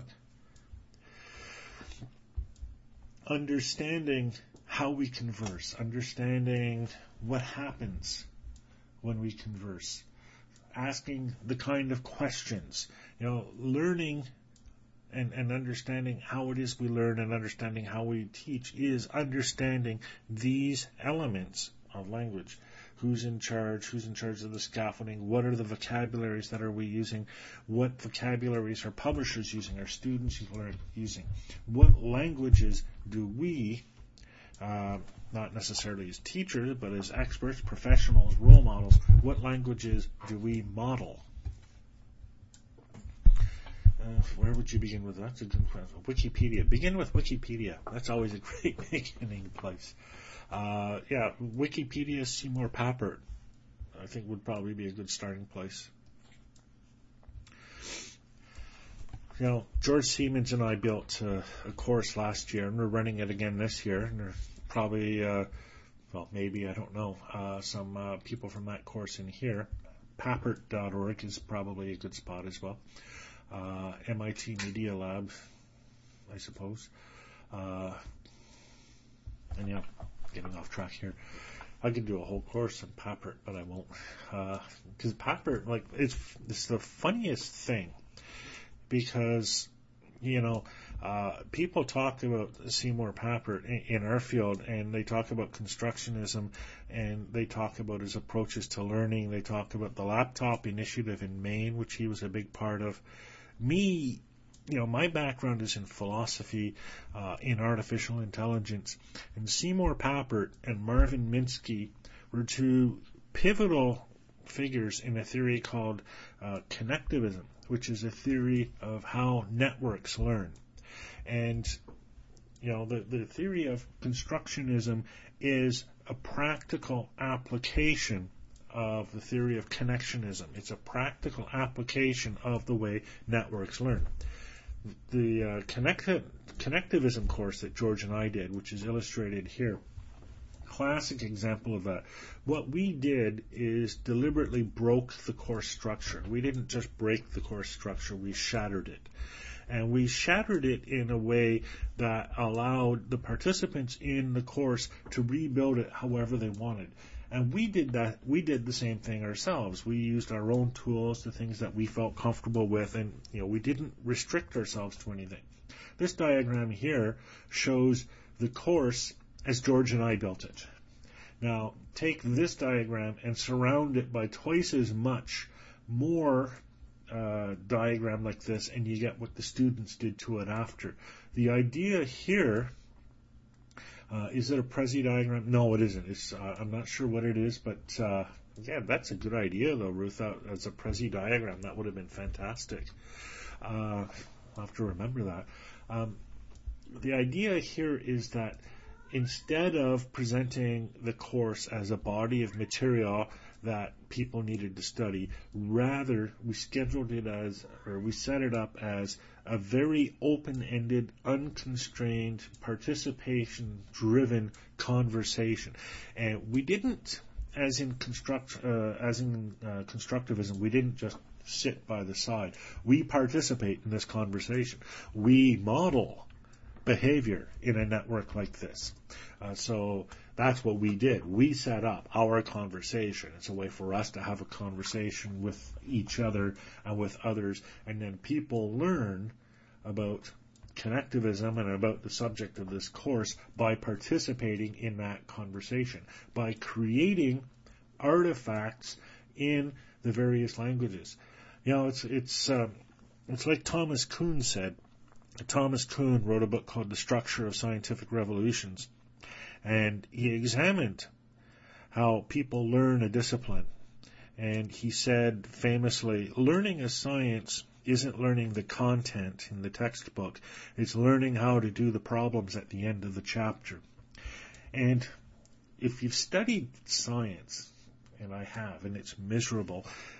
Understanding how we converse, understanding what happens when we converse, asking the kind of questions, learning and understanding how it is we learn and understanding how we teach is understanding these elements of language. Who's in charge of the scaffolding, what are the vocabularies that are we using, what vocabularies are publishers using, are students using, what languages do we, not necessarily as teachers, but as experts, professionals, role models, what languages do we model? Where would you begin with that? That's a good question. Wikipedia. Begin with Wikipedia. That's always a great beginning place. Wikipedia, Seymour Papert, I think would probably be a good starting place. George Siemens and I built a course last year, and we're running it again this year. And there's probably, maybe, I don't know, some people from that course in here. Papert.org is probably a good spot as well. MIT Media Lab, I suppose. Getting off track here. I could do a whole course on Papert, but I won't. Because Papert, it's the funniest thing. Because, people talk about Seymour Papert in our field, and they talk about constructionism, and they talk about his approaches to learning. They talk about the laptop initiative in Maine, which he was a big part of. Me, my background is in philosophy, in artificial intelligence, and Seymour Papert and Marvin Minsky were two pivotal figures in a theory called connectivism, which is a theory of how networks learn. And, the theory of constructionism is a practical application of the theory of connectionism. It's a practical application of the way networks learn. The connectivism course that George and I did, which is illustrated here, classic example of that. What we did is deliberately broke the course structure. We didn't just break the course structure, we shattered it. And we shattered it in a way that allowed the participants in the course to rebuild it however they wanted. And we did that. We did the same thing ourselves. We used our own tools, the things that we felt comfortable with, and we didn't restrict ourselves to anything. This diagram here shows the course as George and I built it. Now, take this diagram and surround it by twice as much more diagram like this, and you get what the students did to it after. The idea here, is it a Prezi diagram? No, it isn't. I'm not sure what it is, but yeah, that's a good idea though, Ruth. As a Prezi diagram, that would have been fantastic. I'll have to remember that. The idea here is that instead of presenting the course as a body of material that people needed to study, rather we set it up as a very open-ended, unconstrained, participation-driven conversation. And we didn't, as in constructivism, we didn't just sit by the side. We participate in this conversation. We model behavior in a network like this. So that's what we did. We set up our conversation. It's a way for us to have a conversation with each other and with others, and then people learn about connectivism and about the subject of this course by participating in that conversation, by creating artifacts in the various languages. It's like Thomas Kuhn said. Thomas Kuhn wrote a book called The Structure of Scientific Revolutions, and he examined how people learn a discipline. And he said famously, learning a science isn't learning the content in the textbook, it's learning how to do the problems at the end of the chapter. And if you've studied science, and I have, and it's miserable,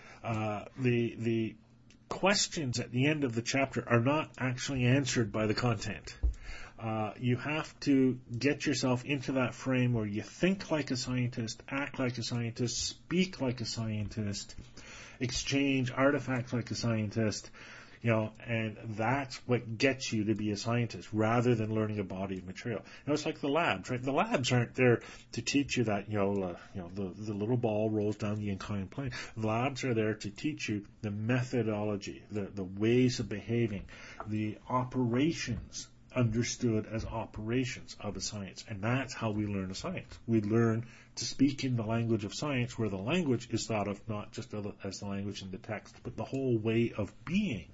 the questions at the end of the chapter are not actually answered by the content. You have to get yourself into that frame where you think like a scientist, act like a scientist, speak like a scientist, exchange artifacts like a scientist, and that's what gets you to be a scientist rather than learning a body of material. It's like the labs, right? The labs aren't there to teach you that, the little ball rolls down the inclined plane. The labs are there to teach you the methodology, the ways of behaving, the operations understood as operations of a science. And that's how we learn a science. We learn to speak in the language of science, where the language is thought of not just as the language in the text, but the whole way of being.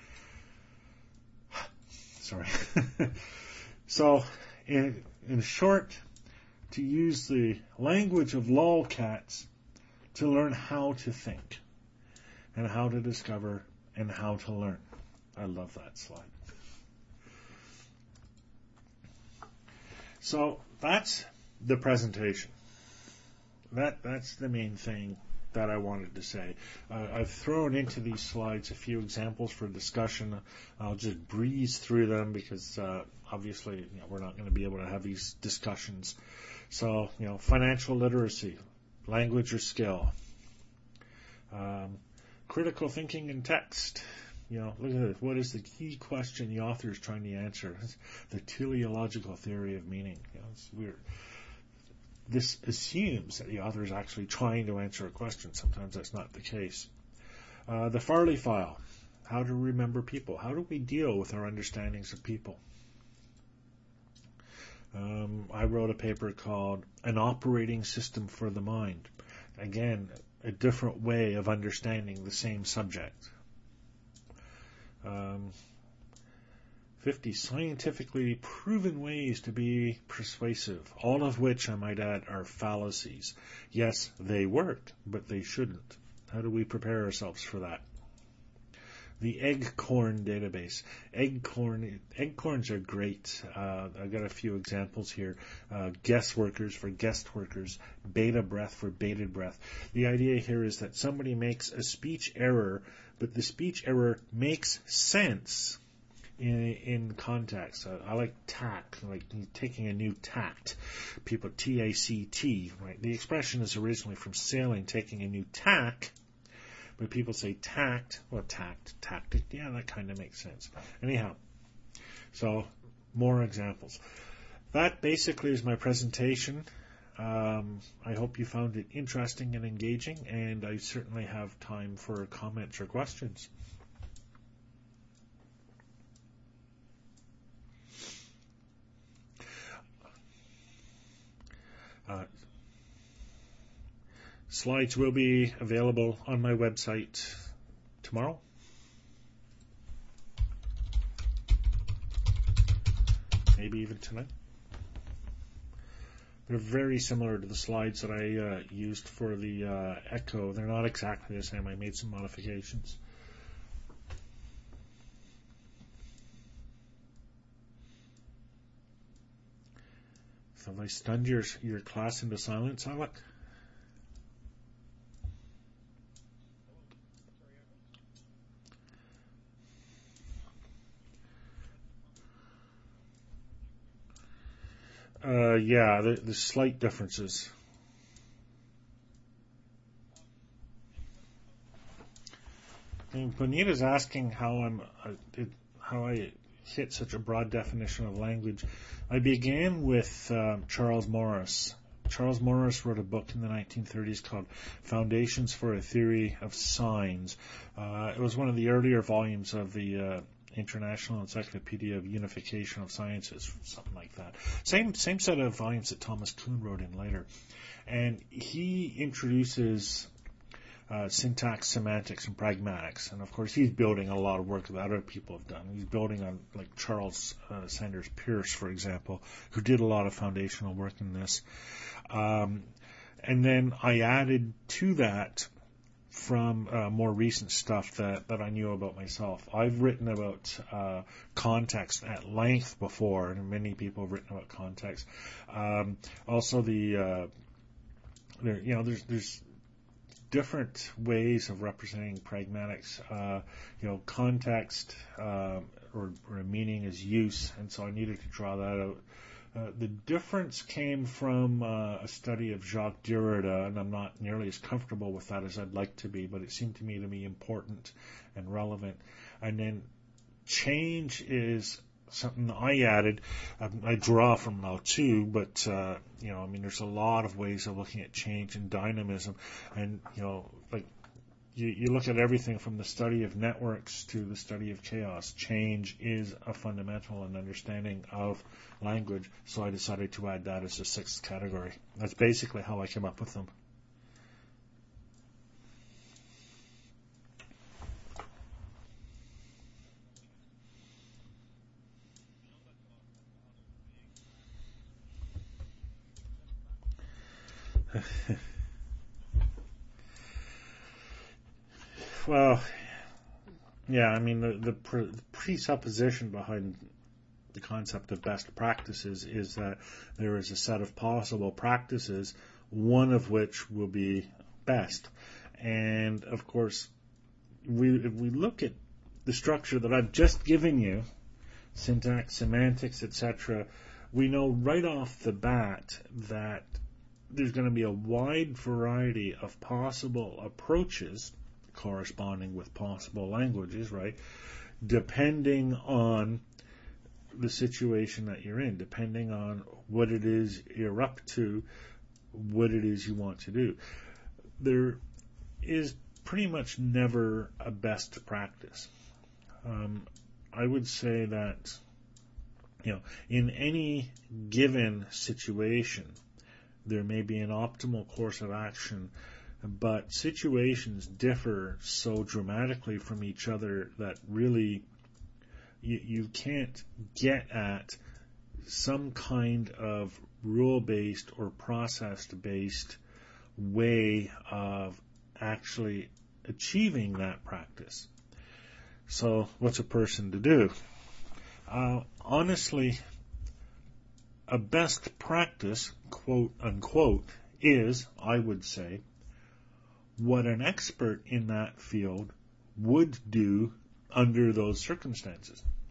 Sorry. So, in short, to use the language of lolcats to learn how to think and how to discover and how to learn. I love that slide. So that's the presentation. That's the main thing that I wanted to say. I've thrown into these slides a few examples for discussion. I'll just breeze through them because obviously we're not going to be able to have these discussions. So, financial literacy, language or skill, critical thinking in text. Look at this. What is the key question the author is trying to answer? It's the teleological theory of meaning. It's weird. This assumes that the author is actually trying to answer a question. Sometimes that's not the case. The Farley file. How to remember people. How do we deal with our understandings of people? I wrote a paper called An Operating System for the Mind. Again, a different way of understanding the same subject. 50 scientifically proven ways to be persuasive, all of which, I might add, are fallacies. Yes, they work, but they shouldn't. How do we prepare ourselves for that? The Eggcorn database. Eggcorns are great. I've got a few examples here. Guest workers for guest workers. Beta breath for bated breath. The idea here is that somebody makes a speech error, but the speech error makes sense in context. I like tact, like taking a new tact. People, T-A-C-T, right? The expression is originally from sailing, taking a new tack, but people say tact, or tactic. Yeah, that kind of makes sense. Anyhow, so more examples. That basically is my presentation. I hope you found it interesting and engaging, and I certainly have time for comments or questions. Slides will be available on my website tomorrow. Maybe even tonight. They're very similar to the slides that I used for the Echo. They're not exactly the same. I made some modifications. So have I stunned your class into silence, Alec? Yeah, there's slight differences. And Bonita's asking how I hit such a broad definition of language. I began with Charles Morris. Charles Morris wrote a book in the 1930s called Foundations for a Theory of Signs. It was one of the earlier volumes of the International Encyclopedia of Unification of Sciences, something like that. Same set of volumes that Thomas Kuhn wrote in later. And he introduces syntax, semantics, and pragmatics. And of course, he's building a lot of work that other people have done. He's building on like Charles Sanders Peirce, for example, who did a lot of foundational work in this. And then I added to that from more recent stuff that I knew about myself. I've written about context at length before, and many people have written about context. Also, there's different ways of representing pragmatics. Context or a meaning is use, and so I needed to draw that out. The difference came from a study of Jacques Derrida, and I'm not nearly as comfortable with that as I'd like to be, but it seemed to me to be important and relevant. And then change is something I added. I draw from Lao Tzu, but there's a lot of ways of looking at change and dynamism, and you look at everything from the study of networks to the study of chaos. Change is a fundamental in understanding of language, so I decided to add that as a sixth category. That's basically how I came up with them. Well, yeah, I mean, the presupposition behind the concept of best practices is that there is a set of possible practices, one of which will be best. And, of course, if we look at the structure that I've just given you, syntax, semantics, etc., we know right off the bat that there's going to be a wide variety of possible approaches corresponding with possible languages, right? Depending on the situation that you're in, depending on what it is you're up to, what it is you want to do. There is pretty much never a best practice. I would say that, in any given situation, there may be an optimal course of action, but situations differ so dramatically from each other that really you can't get at some kind of rule-based or process-based way of actually achieving that practice. So what's a person to do? Honestly, a best practice, quote unquote, is, I would say, what an expert in that field would do under those circumstances.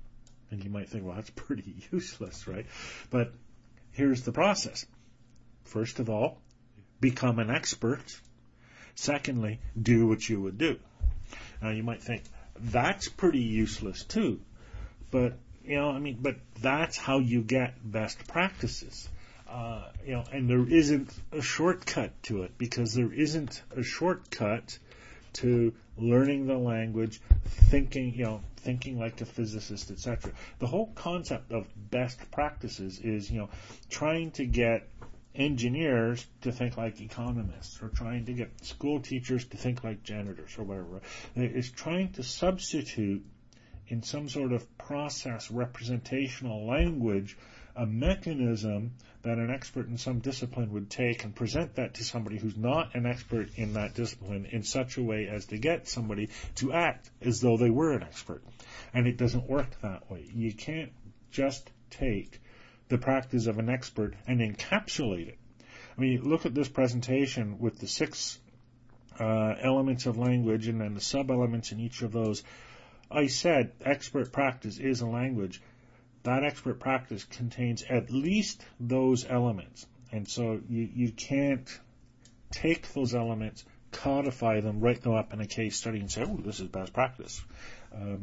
And you might think, well, that's pretty useless, right? But here's the process. First of all, become an expert. Secondly, do what you would do. Now you might think, that's pretty useless too. But, but that's how you get best practices. And there isn't a shortcut to it, because there isn't a shortcut to learning the language, thinking like a physicist, etc. The whole concept of best practices is, trying to get engineers to think like economists, or trying to get school teachers to think like janitors, or whatever. It's trying to substitute in some sort of process representational language a mechanism that an expert in some discipline would take and present that to somebody who's not an expert in that discipline in such a way as to get somebody to act as though they were an expert. And it doesn't work that way. You can't just take the practice of an expert and encapsulate it. I mean, look at this presentation with the 6 elements of language and then the sub-elements in each of those. I said expert practice is a language. That expert practice contains at least those elements. And so you can't take those elements, codify them, write them up in a case study and say, oh, this is best practice. I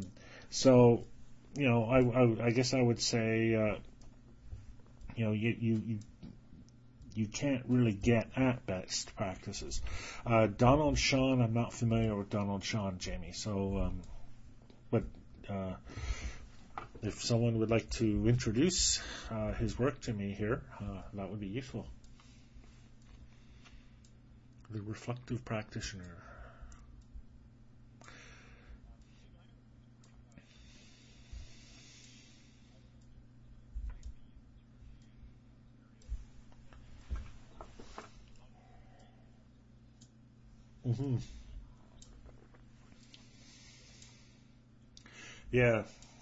guess I would say, you can't really get at best practices. Donald Shawn, I'm not familiar with Donald Shawn, Jamie. So, if someone would like to introduce his work to me here, that would be useful. The reflective practitioner. Mm-hmm. Yeah.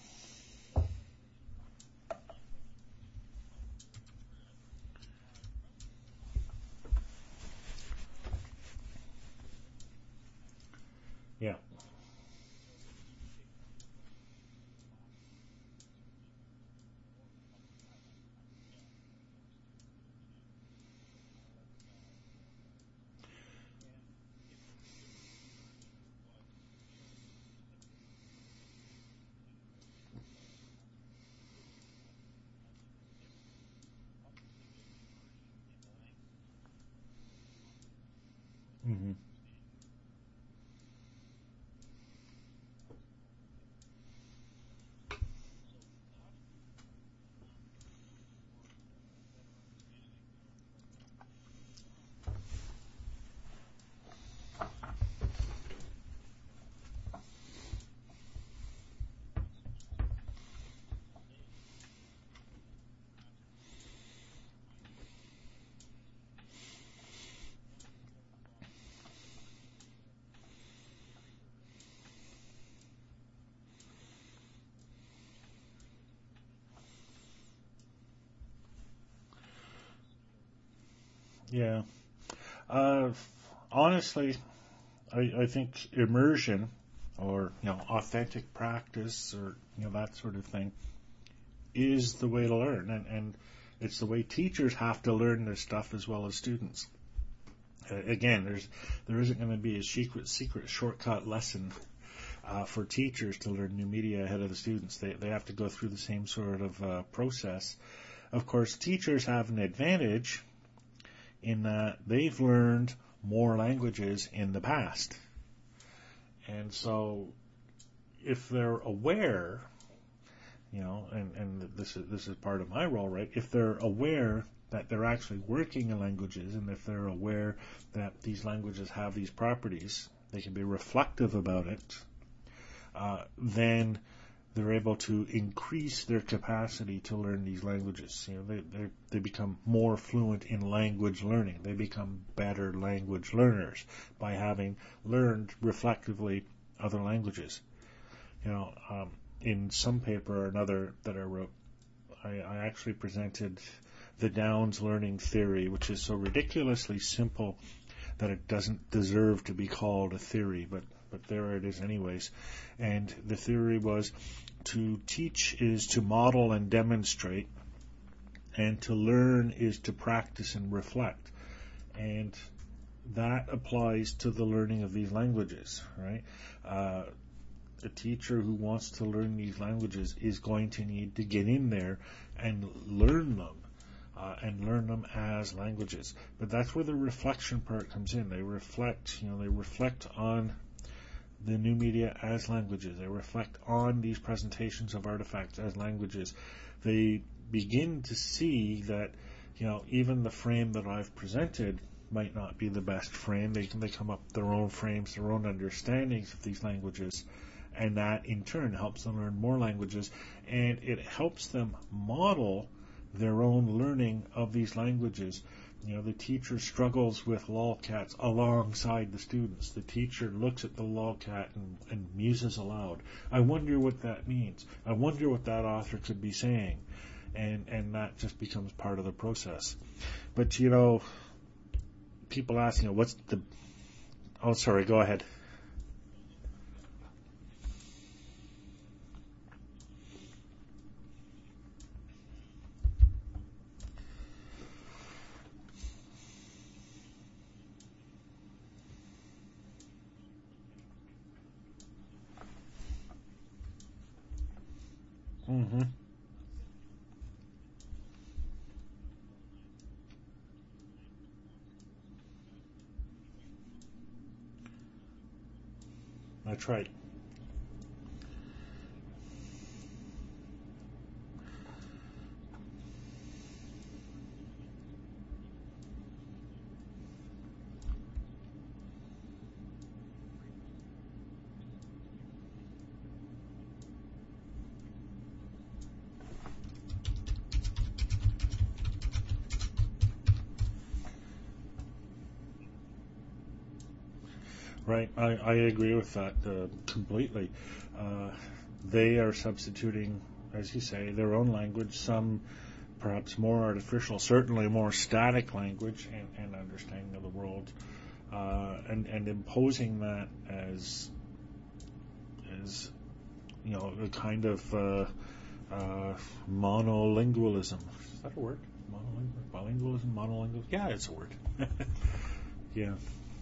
Yeah. Mm-hmm. Yeah. Honestly, I think immersion, or authentic practice, or that sort of thing, is the way to learn, and it's the way teachers have to learn this stuff as well as students. Again, there isn't going to be a secret shortcut lesson for teachers to learn new media ahead of the students. They have to go through the same sort of process. Of course, teachers have an advantage in that they've learned more languages in the past. And so if they're aware, and this is part of my role, right? If they're aware that they're actually working in languages, and if they're aware that these languages have these properties, they can be reflective about it, then they're able to increase their capacity to learn these languages. They become more fluent in language learning. They become better language learners by having learned reflectively other languages. In some paper or another that I wrote, I actually presented the Downs learning theory, which is so ridiculously simple that it doesn't deserve to be called a theory, but but there it is anyways. And the theory was to teach is to model and demonstrate, and to learn is to practice and reflect. And that applies to the learning of these languages, right? A teacher who wants to learn these languages is going to need to get in there and learn them as languages. But that's where the reflection part comes in. They reflect on the new media as languages. They reflect on these presentations of artifacts as languages. They begin to see that, even the frame that I've presented might not be the best frame. They come up with their own frames, their own understandings of these languages, and that in turn helps them learn more languages, and it helps them model their own learning of these languages. The teacher struggles with lolcats alongside the students. The teacher looks at the lolcat and muses aloud. I wonder what that means. I wonder what that author could be saying. And that just becomes part of the process. But, people ask, what's the... Oh, sorry, go ahead. Mm-hmm. That's right. Right, I agree with that completely. They are substituting, as you say, their own language, some perhaps more artificial, certainly more static language and understanding of the world, and imposing that as a kind of monolingualism. Is that a word? Bilingualism, monolingual? Yeah, it's a word. Yeah.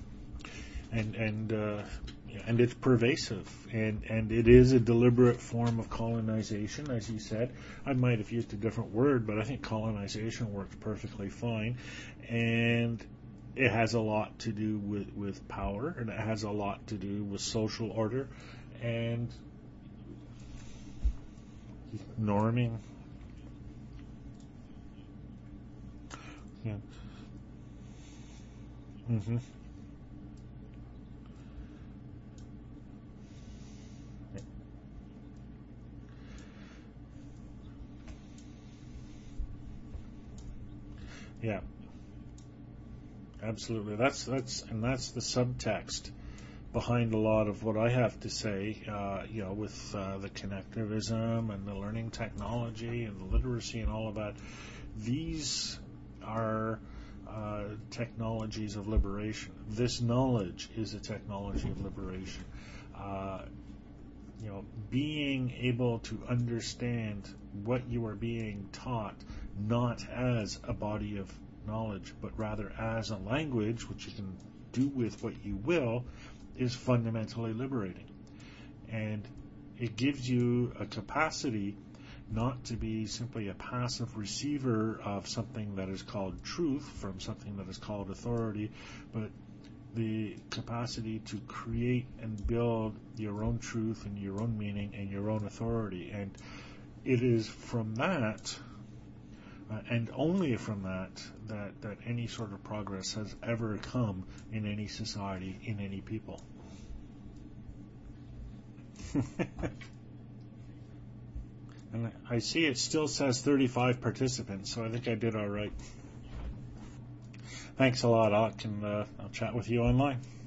And it's pervasive, and it is a deliberate form of colonization, as you said. I might have used a different word, but I think colonization works perfectly fine, and it has a lot to do with power, and it has a lot to do with social order and norming. Yeah. Mm-hmm. Yeah, absolutely. That's the subtext behind a lot of what I have to say. With the connectivism and the learning technology and the literacy and all of that. These are technologies of liberation. This knowledge is a technology of liberation. Uh, Being able to understand what you are being taught, not as a body of knowledge, but rather as a language, which you can do with what you will, is fundamentally liberating. And it gives you a capacity not to be simply a passive receiver of something that is called truth from something that is called authority, but the capacity to create and build your own truth and your own meaning and your own authority. And it is from that, and only from that any sort of progress has ever come in any society, in any people. And I see it still says 35 participants, so I think I did all right. Thanks a lot, I'll chat with you online.